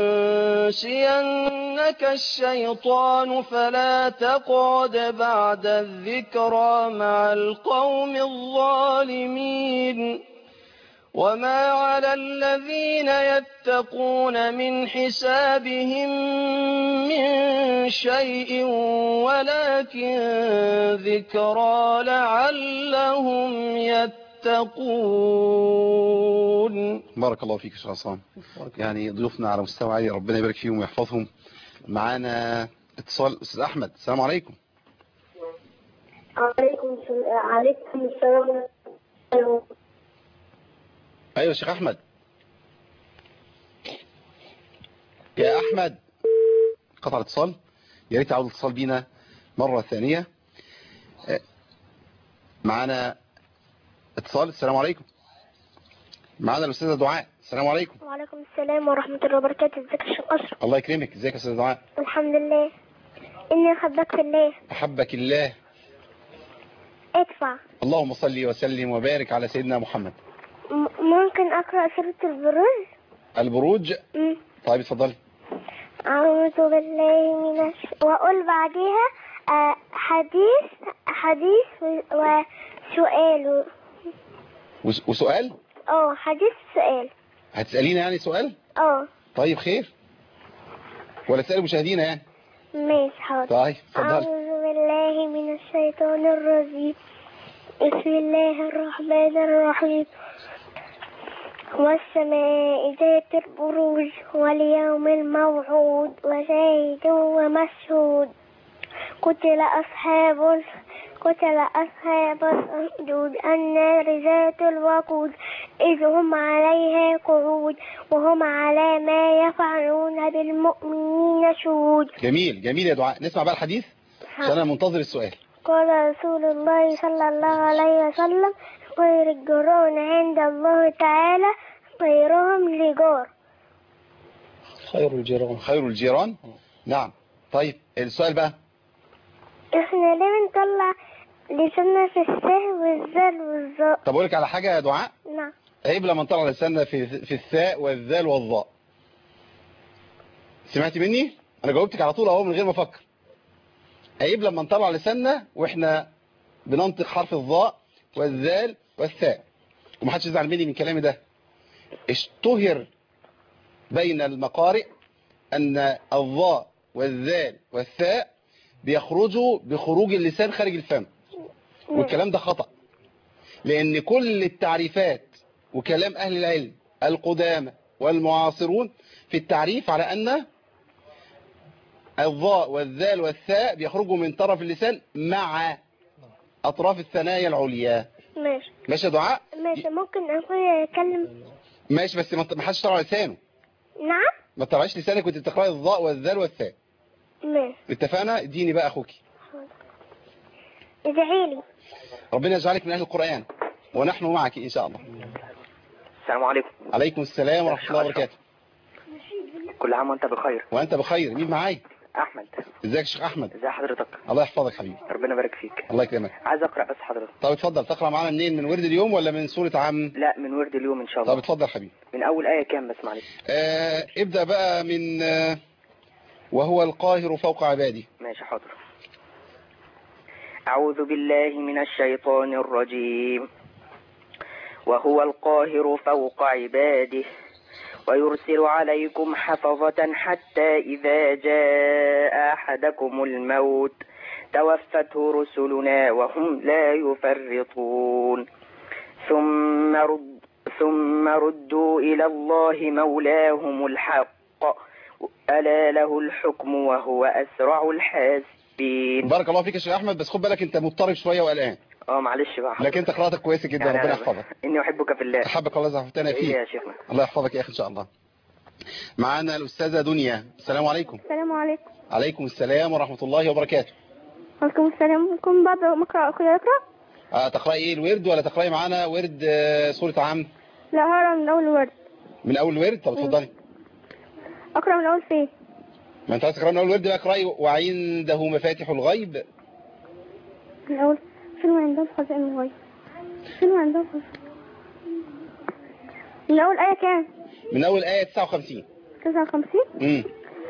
ينسينك الشيطان فلا تقعد بعد الذكرى مع القوم الظالمين. وما على الذين يتقون من حسابهم من شيء ولكن ذكرى لعلهم يتقون. بارك الله فيك يا شيخ عصام. يعني ضيوفنا على مستوى عالي، ربنا يبارك فيهم ويحفظهم. معانا اتصال أستاذ أحمد. السلام عليكم. عليكم السلام. أيوة يا شيخ أحمد. يا أحمد قطع الاتصال، يا ريت تعود الاتصال بينا مرة ثانية. معانا اتصال. السلام عليكم. معانا الأستاذة دعاء. السلام عليكم. وعليكم السلام ورحمة الله وبركاته. ازيك يا شيخ أشرف؟ الله يكرمك. ازيك يا أستاذة دعاء؟ الحمد لله. إني أحبك في الله. أحبك الله. ادفع. اللهم صل وسلم وبارك على سيدنا محمد. ممكن أقرأ سورة البروج؟ البروج؟ طيب اتفضلي. أعوذ بالله من وأقول بعديها حديث وسؤال. وسؤال؟ حديث سؤال. هتسألينا يعني سؤال؟ طيب خير، ولا تسألي مشاهدينا يعني؟ ماشي حاضر. طيب اتفضلي. أعوذ بالله من الشيطان الرجيم. بسم الله الرحمن الرحيم. والسماء ذات البروج واليوم الموعود وشاهد ومشهود. قتل أصحاب الأخدود النار ذات الوقود إذ هم عليها قعود وهم على ما يفعلون بالمؤمنين شهود. جميل جميل يا دعاء. نسمع بقى الحديث عشان أنا منتظر السؤال. قال رسول الله صلى الله عليه وسلم: خير الجيران عند الله تعالى خيرهم لجار. خير الجيران. نعم. طيب السؤال بقى، احنا ليه بنطلع لساننا في الساء والذال والظاء؟ طب اقول لك على حاجه يا دعاء. نعم. عيب لما نطلع لساننا في الثاء والذال والظاء. سمعتي مني؟ انا جاوبتك على طول اهو من غير ما افكر. عيب لما نطلع لساننا واحنا بننطق حرف الظاء والذال والثاء. ومحدش يزعل مني من كلامي ده. اشتهر بين المقارئ ان الظاء والذال والثاء بيخرجوا بخروج اللسان خارج الفم، والكلام ده خطأ، لأن كل التعريفات وكلام أهل العلم القدامى والمعاصرون في التعريف على أن الظاء والذال والثاء بيخرجوا من طرف اللسان مع أطراف الثنايا العليا. ماشي يا دعاء؟ ماشي. ممكن أخويا يتكلم؟ ماشي، بس ما حدش طلع لسانه. نعم؟ ما تطلعيش لسانك وانت بتقراي الظاء والذال والثاء. ماشي. اتفقنا؟ اديني بقى اخوكي. ادعيلي. ربنا يجعلك من اهل القرآن ونحن معك ان شاء الله. السلام عليكم. عليكم السلام ورحمة الله وبركاته. كل عام وانت بخير. وانت بخير. مين معايا؟ احمد. ازيك يا شيخ احمد؟ ازي حضرتك؟ الله يحفظك حبيبي. ربنا يبارك فيك. الله يكرمك. عايز اقرا بس حضرتك. طب اتفضل. تقرا معانا منين؟ من ورد اليوم ولا من سورة عام؟ لا من ورد اليوم ان شاء الله. طب اتفضل حبيبي. من اول آية كام بس معلش؟ ابدأ بقى من وهو القاهر فوق عباده. ماشي حاضر. أعوذ بالله من الشيطان الرجيم. وهو القاهر فوق عباده ويرسل عليكم حفظة حتى إذا جاء أحدكم الموت توفته رسلنا وهم لا يفرطون ثم ردوا إلى الله مولاهم الحق ألا له الحكم وهو أسرع الحاسبين. بارك الله فيك يا شيخ أحمد، بس خد بالك أنت مضطرب شوية وقلقان. معلش بقى. لكن أنت قراءتك كويسة جدا يعني ربنا يحفظك. إني أحبك في الله. أحبك الله زعفتنا فيك. يا شيخنا. الله يحفظك يا أخي إن شاء الله. معانا الأستاذة دنيا. السلام عليكم. السلام عليكم. عليكم السلام ورحمة الله وبركاته. وعليكم السلام. ممكن بعد ما أقرأ أخويا أقرأ؟ تقرأي إيه الورد ولا تقرأي معانا ورد سورة عام؟ لا هقرأ من أول ورد. من أول ورد؟ طب اتفضلي. أقرأ من أول فين؟ ما أنت عايز تقرأي من أول ورد بقى اقرأي وعنده مفاتح الغيب. من أول فين عنده خزائن الغيب؟ فين عنده من أول آية كام؟ من أول آية 59. 59؟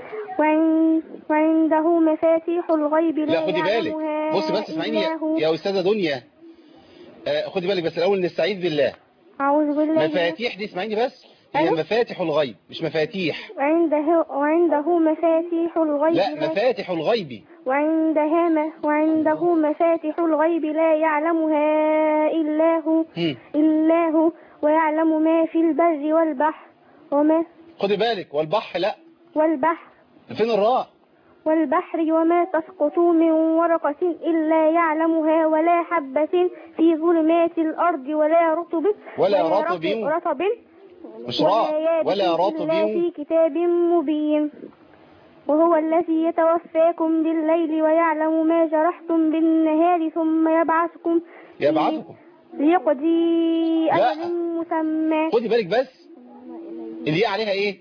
وعنده مفاتيح الغيب لا خدي بالك. بصي بس اسمعيني يا أستاذة دنيا. خدي بالك بس الأول نستعيذ بالله. أعوذ بالله مفاتيح دي اسمعيني بس، هي مفاتيح الغيب مش مفاتيح. وعنده مفاتيح الغيب. لا مفاتيح الغيب. وعنده مفاتيح الغيب لا يعلمها إلا هو ويعلم ما في البر والبحر خدي بالك والبحر. لا والبحر فين الراء؟ والبحر وما تسقط من ورقة إلا يعلمها ولا حبة في ظلمات الأرض ولا رطب مش راء ولا رطب إلا في كتاب مبين. وهو الذي يتوفاكم بالليل ويعلم ما جرحتم بالنهار ثم يبعثكم ليقضي أجل مسمى. خدي بالك بس اللي عليها ايه؟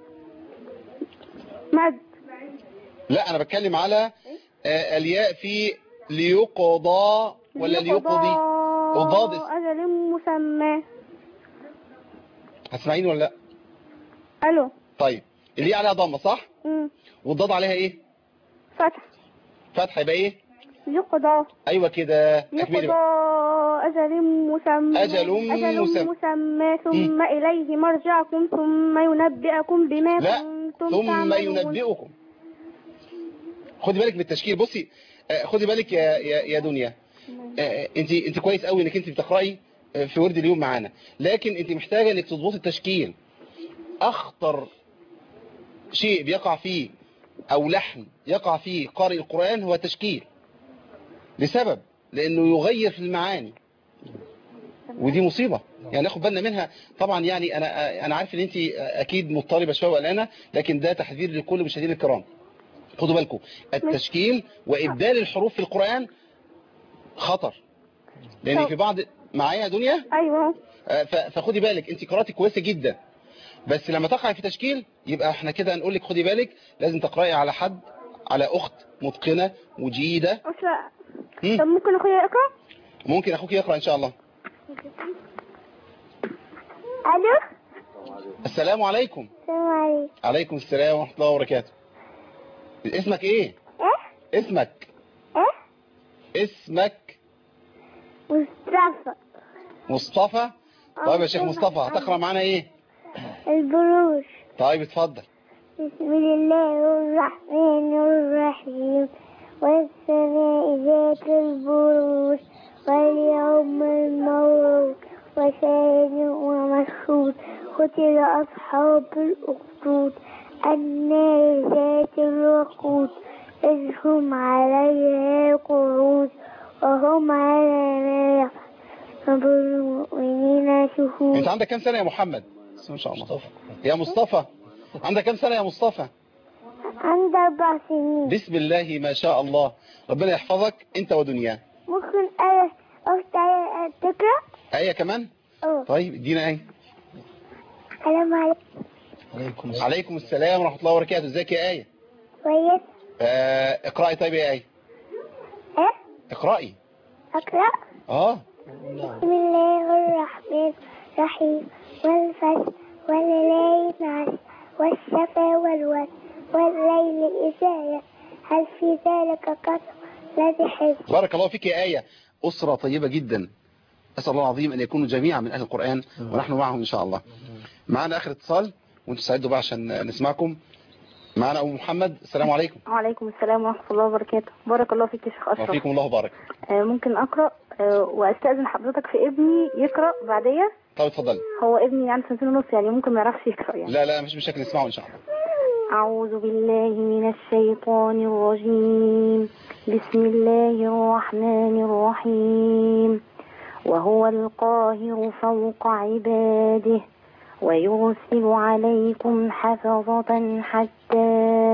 مد. لا انا بتكلم على الياء في ليقضى ولا ليقضي وضاد أجل مسمى. هتسمعيني ولا لا؟ الو. طيب اللي عليها ضمه صح؟ والضاد عليها ايه؟ فتح يبقى ايه؟ يقضى. ايوه كده. يقضى أجل مسمى ثم إليه مرجعكم ثم ينبئكم بما كنتم تعملون. ثم ينبئكم. خدي بالك من التشكيل. بصي خدي بالك يا دنيا، انت كويس قوي انك انت بتقراي في ورد اليوم معانا، لكن انت محتاجه انك تضبطي التشكيل. اخطر شيء بيقع فيه او لحن يقع فيه قارئ القرآن هو التشكيل، لسبب لانه يغير في المعاني، ودي مصيبة يعني ناخد بالنا منها. طبعا يعني انا عارف ان انت اكيد مضطربه شويه وقلقانه، لكن ده تحذير لكل مشاهدينا الكرام. خدوا بالكم التشكيل وابدال الحروف في القرآن خطر، لان في بعض معايا يا دنيا. ايوه. فخدي بالك انت قراءتك كويسه جدا، بس لما تقعي في تشكيل يبقى احنا كده نقول لك خدي بالك، لازم تقراي على حد، على اخت متقنه مجيده. طب ممكن اخويا يقرا؟ ممكن اخوك يقرا ان شاء الله. الو. السلام عليكم. السلام عليكم. عليكم السلام ورحمه الله وبركاته. اسمك ايه؟ اسمك اسمك مصطفى. طيب يا شيخ مصطفى هتقرا معانا ايه؟ البروج. طيب اتفضل. بسم الله الرحمن الرحيم. والسماء ذات البروج واليوم الموعود وشاهد ومشهود. قتل أصحاب الأخدود النار ذات الوقود إذ هم عليها قعود وهم على ما يحسب المؤمنين شهود. انت عندك كام سنة يا محمد؟ ما شاء الله. يا مصطفى عندك كام سنة يا مصطفى؟ عندي 4 سنين. بسم الله ما شاء الله، ربنا يحفظك انت ودنيا. ممكن أخت تقرأ؟ آية كمان؟ طيب ادينا آية. السلام عليكم. عليكم السلام ورحمة الله وبركاته. ازيك يا آية؟ كويس. اقرأي. طيب يا آية. اقرأي. أقرأ؟ بسم الله الرحمن الرحيم. والفجر والليل العشر والشفا والوتر والليل إذا هل في ذلك قسم الذي حفظ. بارك الله فيك يا آية. أسرة طيبة جدا، أسأل الله العظيم أن يكونوا جميعا من أهل القرآن ونحن معهم إن شاء الله. معنا آخر اتصال وانتم سعيدوا بقى عشان نسمعكم. معنا أبو محمد. السلام عليكم. وعليكم السلام ورحمة الله وبركاته. بارك الله فيك يا شيخ أشرف. وفيكم الله بارك. ممكن أقرأ وأستأذن حضرتك في ابني يقرأ بعدية؟ طب اتفضلي. هو ابني عنده 2 سنين يعني ممكن ما يعرفش يقرأ يعني. لا مش مشاكل، نسمعه إن شاء الله. أعوذ بالله من الشيطان الرجيم. بسم الله الرحمن الرحيم. وهو القاهر فوق عباده ويرسل عليكم حفظة حتى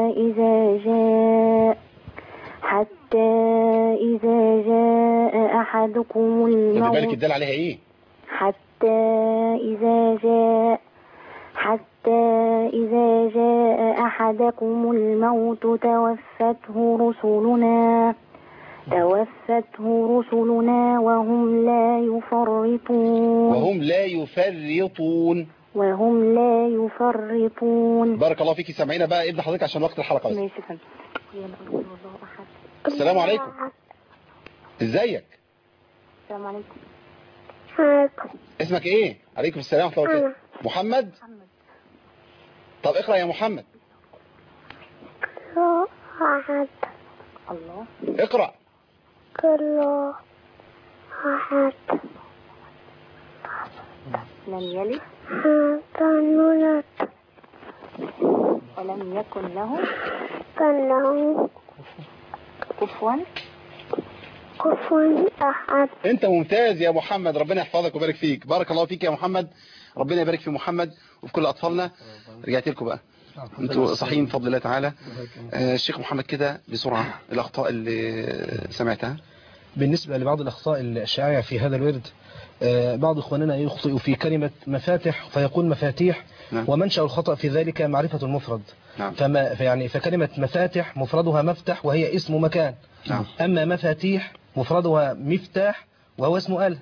إذا جاء أحدكم الموت. خدي بالك الدال عليها إيه؟ حتى إذا جاء أحدكم الموت توفته رسلنا وهم لا يفرطون. بارك الله فيكي. سامعينا بقى ابن حضرتك عشان وقت الحلقة بس. ماشي. السلام عليكم. ازيك؟ السلام عليكم. عليكم. اسمك ايه؟ عليكم السلام ورحمة الله وبركاته. محمد. طب اقرأ يا محمد. أحد. الله. اقرأ. كل أحد. لم يلد لم يولد ولم يكن له كان له كفوا أحد. انت ممتاز يا محمد، ربنا يحفظك ويبارك فيك. بارك الله فيك يا محمد، ربنا يبارك في محمد وفي كل اطفالنا. رجعت لكم بقى، انتوا صحيين بفضل الله تعالى. الشيخ محمد كده بسرعة الاخطاء اللي سمعتها. بالنسبة لبعض الأخطاء الشائعة في هذا الورد، بعض إخواننا يخطئ في كلمة مفاتح فيقول مفاتيح. نعم. ومنشأ الخطأ في ذلك معرفة المفرد. نعم. فكلمة مفاتح مفردها مفتح وهي اسم مكان. نعم. أما مفاتيح مفردها مفتاح وهو اسم آلة.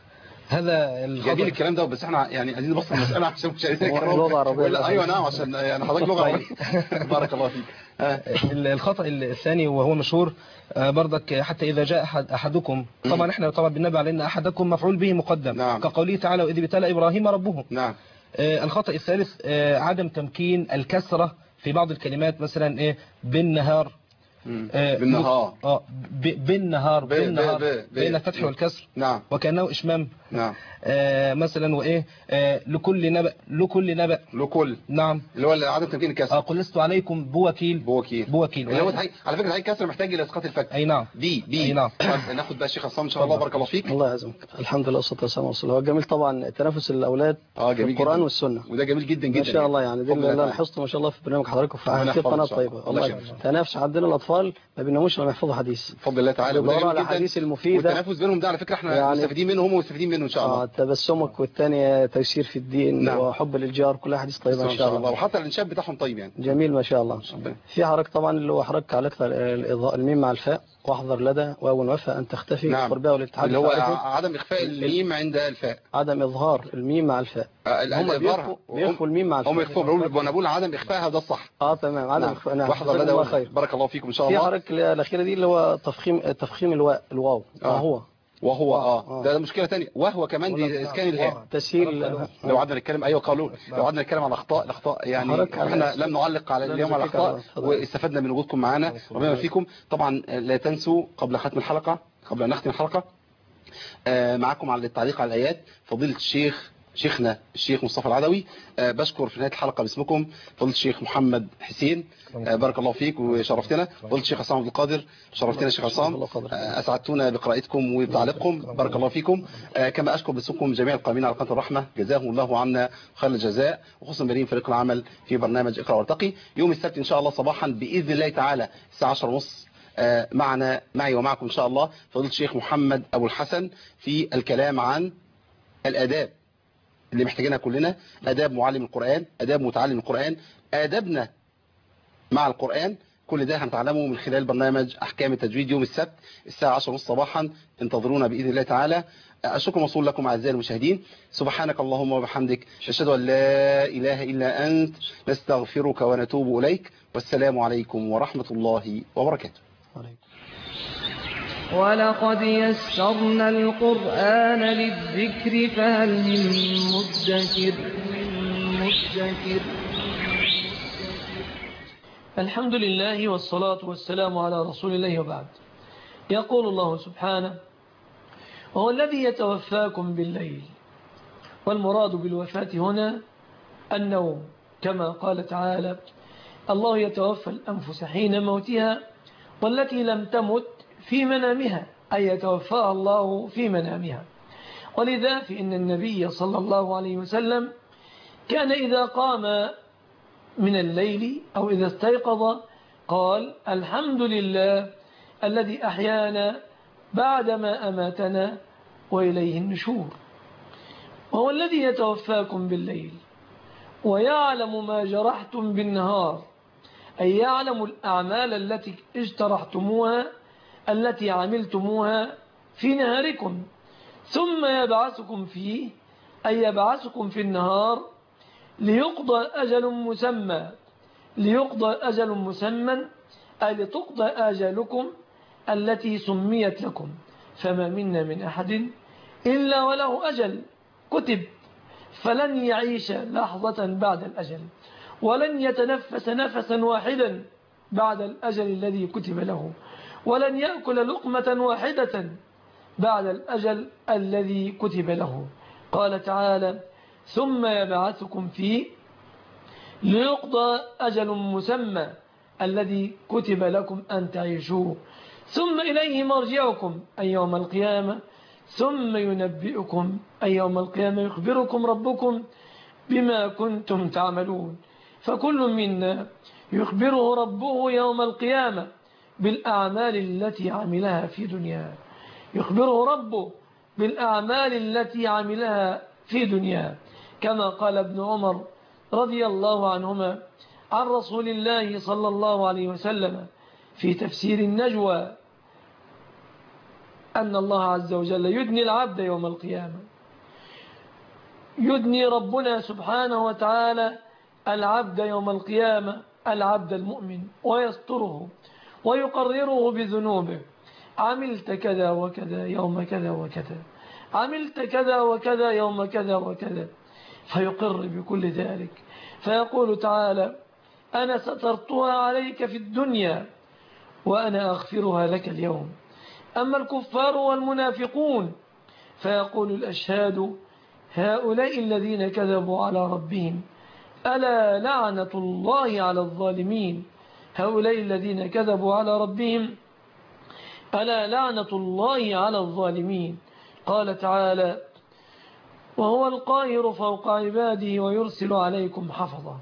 هذا الخطأ. جميل الكلام ده، بس احنا يعني عايزين نبص المسألة عشان مشاهدينا الكرام. لغة عربية. ايوه نعم، عشان يعني حضرتك لغة عربية. بارك الله فيك. الخطأ الثاني وهو مشهور برضك، حتى إذا جاء أحدكم، طبعا احنا بننبه على أن أحدكم مفعول به مقدم. نعم. كقوله تعالى وإذ ابتلى إبراهيم ربه. نعم. الخطأ الثالث عدم تمكين الكسرة في بعض الكلمات، مثلا ايه بالنهار. بالنهار. بالنهار بين الفتح والكسر. نعم. وكأنه إشمام. نعم. مثلا وإيه لكل نبأ. نعم. اللي هو عدم تمكين الكسر. قل لست عليكم بوكيل. اللي هو على فكرة هاي كسر محتاج إلى إسقاط الفك. أي نعم. أي نعم. ناخد بقى الشيخ عصام إن شاء الله. بارك الله فيك. الله يعزمك. الحمد لله والصلاة والسلام على رسول الله. هو جميل طبعا تنافس الأولاد في القرآن جداً. والسنة، وده جميل جدا جدا ما شاء الله. يعني دي اللي لاحظته ما شاء الله في برنامج حضراتكم في قناة طيبة. والله تنافس عندنا الأطفال ما بيناموش لما يحفظوا حديث بفضل الله تعالى. وده على الحديث المفيدة، والتنافس بينهم ده على فكرة احنا يعني مستفيدين منه وهم مستفيدين منه إن شاء الله. تبسمك والثانية تيسير في الدين. نعم. وحب للجار، كلها حديث طيبة إن شاء الله. وحتى الإنشاد بتاعهم طيب يعني جميل ما شاء الله. في حركة طبعا اللي هو حركة على الميم مع الفاء، واحذر لدى واو وفاء أن تختفي. نعم. قربها والاتحاد اللي هو عدم إخفاء الميم عند الفاء، عدم إظهار الميم مع الفاء. هم بيخفوا الميم مع الفاء. هم يخفوا، أنا بقول عدم إخفائها ده الصح. تمام. عدم إخفاء. نعم. واحذر لدى خير. بارك الله فيكم إن شاء الله. في حركة الأخيرة دي اللي هو تفخيم الواو. وهو ده مشكلة تانية. وهو كمان دي اسكان الهاء، تسهيل. لو قعدنا نتكلم قالون لو قعدنا نتكلم على الاخطاء يعني احنا لم نعلق على اليوم على الاخطاء، واستفدنا من وجودكم معنا. ربنا فيكم. طبعا لا تنسوا قبل ختم الحلقة، قبل ان نختم الحلقة، معكم على التعليق على الايات فضيلة شيخنا الشيخ مصطفى العدوي. بشكر في نهاية الحلقة باسمكم فضيلة الشيخ محمد حسين، بارك الله فيك وشرفتنا. فضيلة الشيخ عصام عبد القادر، شرفتنا الشيخ عصام، أسعدتونا بقراءتكم وبتعليقكم، بارك الله فيكم. كما أشكر باسمكم جميع القائمين على قناة الرحمة، جزاهم الله عنا خير الجزاء، وخصوصا بريم فريق العمل في برنامج اقرأ وارتقي. يوم السبت إن شاء الله صباحا بإذن الله تعالى الساعة 10:30 معي ومعكم إن شاء الله فضيلة الشيخ محمد أبو الحسن في الكلام عن الآداب اللي محتاجينها كلنا، آداب معلم القرآن، آداب متعلم القرآن، آدابنا مع القرآن. كل ده هنتعلمه من خلال برنامج أحكام التجويد يوم السبت الساعة 10:30 صباحا. انتظرونا بإذن الله تعالى. الشكر موصول لكم أعزائي المشاهدين. سبحانك اللهم وبحمدك، نشهد أن لا إله إلا أنت، نستغفرك ونتوب إليك، والسلام عليكم ورحمة الله وبركاته. ولقد يسرنا القرآن للذكر فهل من مدكر. الحمد لله والصلاة والسلام على رسول الله وبعد. يقول الله سبحانه: وهو الذي يتوفاكم بالليل. والمراد بالوفاة هنا النوم، كما قال تعالى: الله يتوفى الأنفس حين موتها والتي لم تمت في منامها، أي يتوفاها الله في منامها. ولذا فإن النبي صلى الله عليه وسلم كان إذا قام من الليل أو إذا استيقظ قال: الحمد لله الذي أحيانا بعدما أماتنا وإليه النشور. وهو الذي يتوفاكم بالليل ويعلم ما جرحتم بالنهار، أي يعلم الأعمال التي اجترحتموها التي عملتموها في نهاركم، ثم يبعثكم فيه، أي يبعثكم في النهار ليقضى أجل مسمى، أي لتقضى أجلكم التي سميت لكم. فما منا من أحد إلا وله أجل كتب، فلن يعيش لحظة بعد الأجل، ولن يتنفس نفسا واحدا بعد الأجل الذي كتب له، ولن يأكل لقمة واحدة بعد الأجل الذي كتب له. قال تعالى: ثم يبعثكم فيه ليقضى أجل مسمى الذي كتب لكم أن تعيشوه، ثم إليه مرجعكم أي يوم القيامة، ثم ينبئكم أي يوم القيامة يخبركم ربكم بما كنتم تعملون. فكل منا يخبره ربه يوم القيامة بالأعمال التي عملها في دنياه، يخبره ربه بالأعمال التي عملها في دنياه، كما قال ابن عمر رضي الله عنهما عن رسول الله صلى الله عليه وسلم في تفسير النجوى أن الله عز وجل يدني العبد يوم القيامة، يدني ربنا سبحانه وتعالى العبد يوم القيامة، العبد المؤمن، ويستره ويقرره بذنوبه: عملت كذا وكذا يوم كذا وكذا، عملت كذا وكذا يوم كذا وكذا، فيقر بكل ذلك، فيقول تعالى: أنا سترتها عليك في الدنيا وأنا أغفرها لك اليوم. أما الكفار والمنافقون فيقول الأشهاد: هؤلاء الذين كذبوا على ربهم ألا لعنة الله على الظالمين، هؤلاء الذين كذبوا على ربهم ألا لعنة الله على الظالمين. قال تعالى: وهو القاهر فوق عباده ويرسل عليكم حفظة،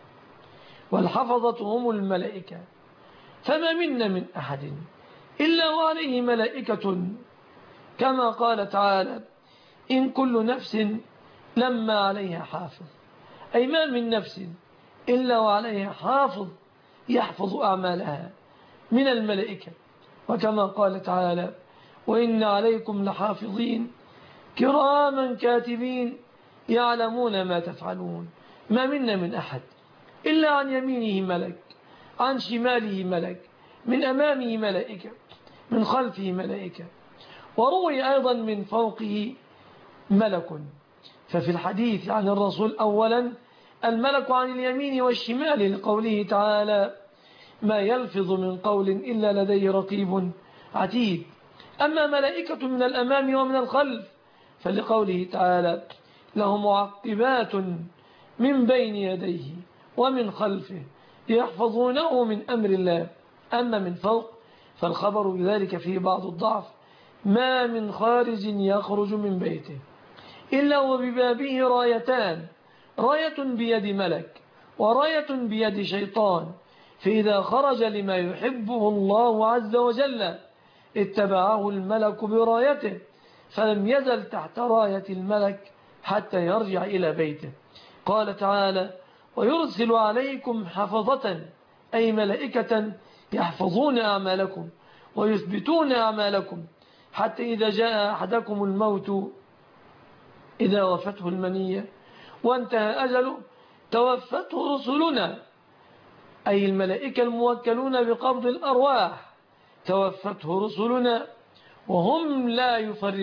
والحفظة هم الملائكة، فما منا من أحد إلا وعليه ملائكة، كما قال تعالى: إن كل نفس لما عليها حافظ، أي ما من نفس إلا وعليها حافظ يحفظ أعمالها من الملائكة. وكما قال تعالى: وإن عليكم لحافظين كراما كاتبين يعلمون ما تفعلون. ما منا من أحد إلا عن يمينه ملك، عن شماله ملك، من أمامه ملائكة، من خلفه ملائكة، وروي أيضا من فوقه ملك. ففي الحديث عن الرسول أولا الملك عن اليمين والشمال، لقوله تعالى: ما يلفظ من قول إلا لديه رقيب عتيد. أما ملائكة من الأمام ومن الخلف فلقوله تعالى: له معقبات من بين يديه ومن خلفه يحفظونه من أمر الله. أما من فوق فالخبر بذلك فيه بعض الضعف: ما من خارج يخرج من بيته إلا وببابه رايتان، راية بيد ملك وراية بيد شيطان، فإذا خرج لما يحبه الله عز وجل اتبعه الملك برايته، فلم يزل تحت راية الملك حتى يرجع إلى بيته. قال تعالى: ويرسل عليكم حفظة، أي ملائكة يحفظون أعمالكم ويثبتون أعمالكم، حتى إذا جاء أحدكم الموت إذا وفته المنية وانتهى أجله توفته رسلنا، أي الملائكة الموكلون بقبض الأرواح، توفته رسلنا وهم لا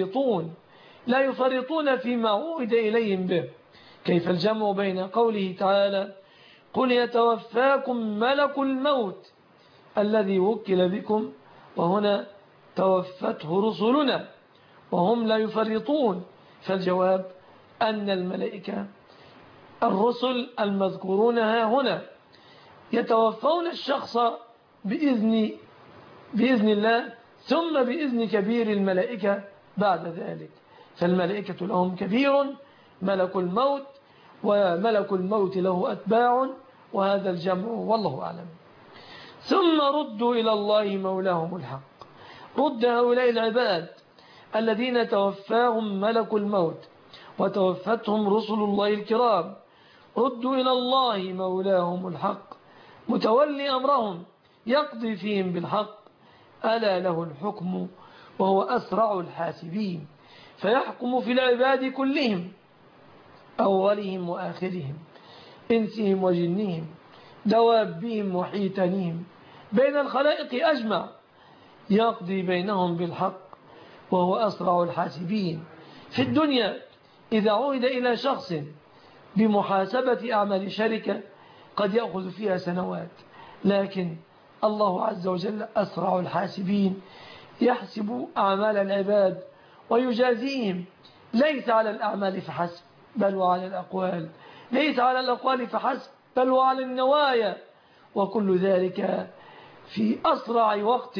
يفرطون فيما عود إليهم به. كيف الجمع بين قوله تعالى: قل يتوفاكم ملك الموت الذي وكل بكم، وهنا توفته رسلنا وهم لا يفرطون؟ فالجواب أن الملائكة الرسل المذكورون ها هنا يتوفون الشخص بإذن الله، ثم بإذن كبير الملائكة بعد ذلك. فالملائكة لهم كبير ملك الموت، وملك الموت له أتباع، وهذا الجمع والله أعلم. ثم ردوا إلى الله مولاهم الحق. رد هؤلاء العباد الذين توفاهم ملك الموت وتوفتهم رسل الله الكرام، ردوا إلى الله مولاهم الحق، متولي أمرهم يقضي فيهم بالحق، ألا له الحكم وهو أسرع الحاسبين. فيحكم في العباد كلهم، أولهم وآخرهم، إنسهم وجنهم، دوابهم وحيتانهم، بين الخلائق أجمع، يقضي بينهم بالحق وهو أسرع الحاسبين. في الدنيا إذا عهد إلى شخص بمحاسبة أعمال شركة قد يأخذ فيها سنوات، لكن الله عز وجل أسرع الحاسبين، يحسب أعمال العباد ويجازيهم ليس على الأعمال فحسب بل وعلى الأقوال، ليس على الأقوال فحسب بل وعلى النوايا، وكل ذلك في أسرع وقت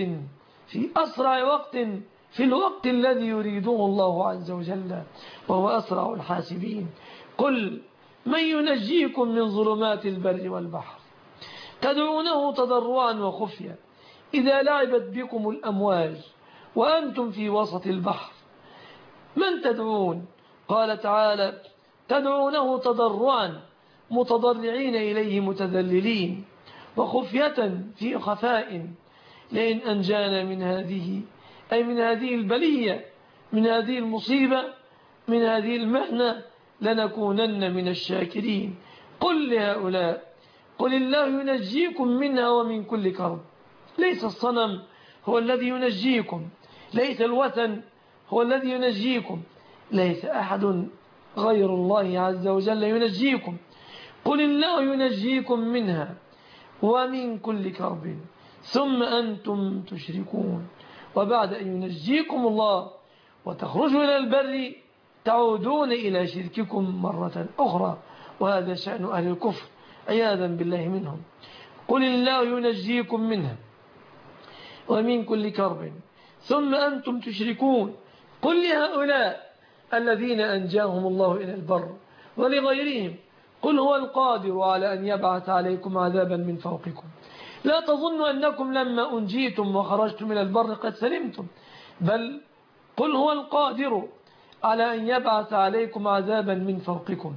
في الوقت الذي يريده الله عز وجل، وهو أسرع الحاسبين. قل من ينجيكم من ظلمات البر والبحر تدعونه تضرعا وخفيا إذا لعبت بكم الأمواج وأنتم في وسط البحر من تدعون؟ قال تعالى تدعونه تضرعا متضرعين إليه متذللين وخفية في خفاء لئن أنجانا من هذه، أي من هذه البلية، من هذه المصيبة، من هذه المحنة لنكونن من الشاكرين. قل لهؤلاء قل الله ينجيكم منها ومن كل كرب. ليس الصنم هو الذي ينجيكم، ليس الوثن هو الذي ينجيكم، ليس أحد غير الله عز وجل ينجيكم. قل الله ينجيكم منها ومن كل كرب ثم أنتم تشركون. وبعد أن ينجيكم الله وتخرجوا إلى البر تعودون إلى شرككم مرة أخرى، وهذا شأن أهل الكفر عياذا بالله منهم. قل الله ينجيكم منها ومن كل كرب ثم أنتم تشركون. قل لهؤلاء الذين أنجاهم الله إلى البر ولغيرهم قل هو القادر على أن يبعث عليكم عذابا من فوقكم. لا تظنوا أنكم لما أنجيتم وخرجتم من البر قد سلمتم، بل قل هو القادر على أن يبعث عليكم عذابا من فوقكم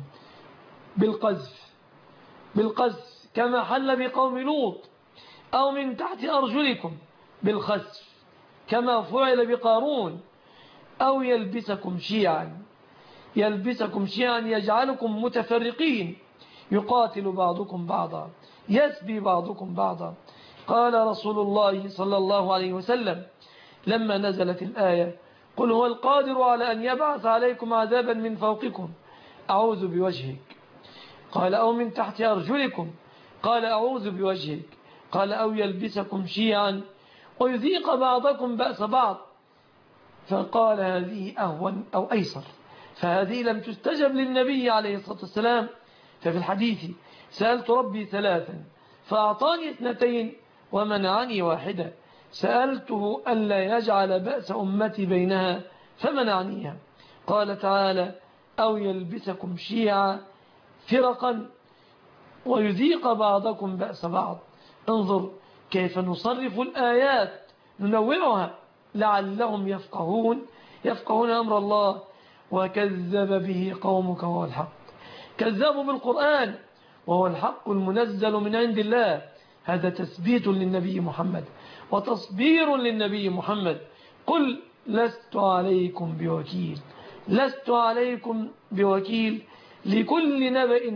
بالقذف كما حل بقوم لوط، أو من تحت أرجلكم بالخسف كما فعل بقارون، أو يلبسكم شيعا يجعلكم متفرقين يقاتل بعضكم بعضا يسبي بعضكم بعضا. قال رسول الله صلى الله عليه وسلم لما نزلت الآية قل هو القادر على أن يبعث عليكم عذابا من فوقكم أعوذ بوجهك، قال أو من تحت أرجلكم، قال أعوذ بوجهك، قال أو يلبسكم شيعا ويذيق بعضكم بأس بعض، فقال هذه أهون أو أيسر، فهذه لم تستجب للنبي عليه الصلاة والسلام. ففي الحديث سألت ربي ثلاثا فأعطاني 2 ومنعني 1، سألته ألا يجعل بأس أمتي بينها فمنعنيها. قال تعالى أو يلبسكم شيعا فرقا ويذيق بعضكم بأس بعض. انظر كيف نصرف الآيات ننوعها لعلهم يفقهون أمر الله. وكذب به قومك وهو الحق، كذبوا بالقرآن وهو الحق المنزل من عند الله. هذا تثبيت للنبي محمد وتصبير للنبي محمد. قل لست عليكم بوكيل لكل نبأ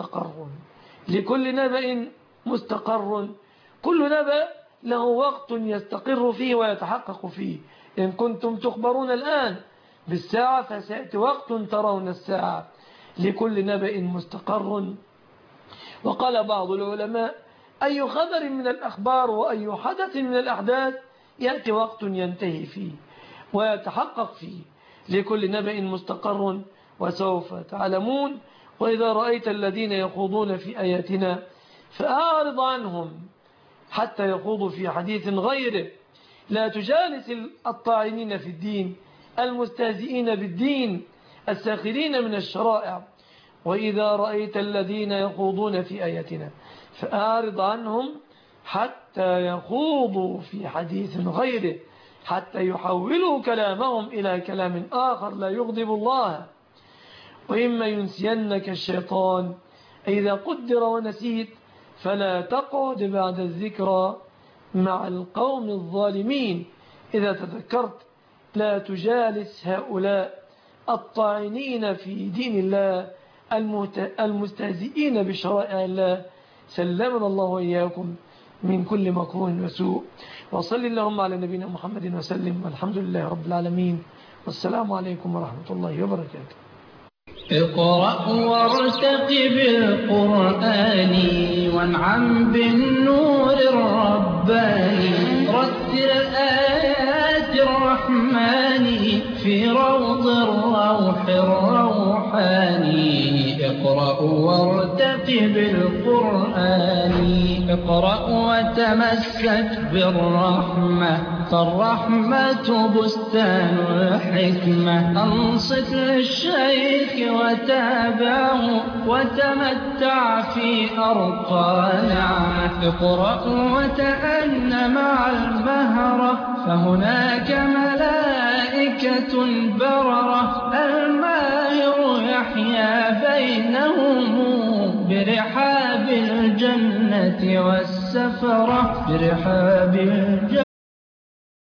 مستقر، كل نبأ له وقت يستقر فيه ويتحقق فيه. إن كنتم تخبرون الآن بالساعة فسيأتي وقت ترون الساعة، لكل نبأ مستقر. وقال بعض العلماء أي خبر من الأخبار وأي حدث من الأحداث يأتي وقت ينتهي فيه ويتحقق فيه، لكل نبأ مستقر وسوف تعلمون. وإذا رأيت الذين يخوضون في آياتنا فأعرض عنهم حتى يخوضوا في حديث غيره. لا تجالس الطاعنين في الدين المستهزئين بالدين الساخرين من الشرائع. وإذا رأيت الذين يخوضون في آياتنا فأعرض عنهم حتى يخوضوا في حديث غيره، حتى يحولوا كلامهم إلى كلام آخر لا يغضب الله. وإما ينسينك الشيطان إذا قدر ونسيت فلا تقعد بعد الذكرى مع القوم الظالمين. إذا تذكرت لا تجالس هؤلاء الطاعنين في دين الله المستهزئين بشرائع الله. سلمنا الله وإياكم من كل مكروه وسوء. وصل اللهم على نبينا محمد وسلم، والحمد لله رب العالمين، والسلام عليكم ورحمة الله وبركاته. اقرأ وارتقب القرآن وانعم بالنور الرباني رتل آيات الرحمن في روض الروح الروحاني اقرأ وارتقب القرآن اقرأ وتمسك بالرحمة فالرحمة بستان الحكمة أنصت للشيخ وتابعه وتمتع في أرقى نعمة اقرأ وتأن مع المهرة فهناك ملائكة بررة الماهر يحيا بينهم برحاب الجنة والسفرة برحاب الجنة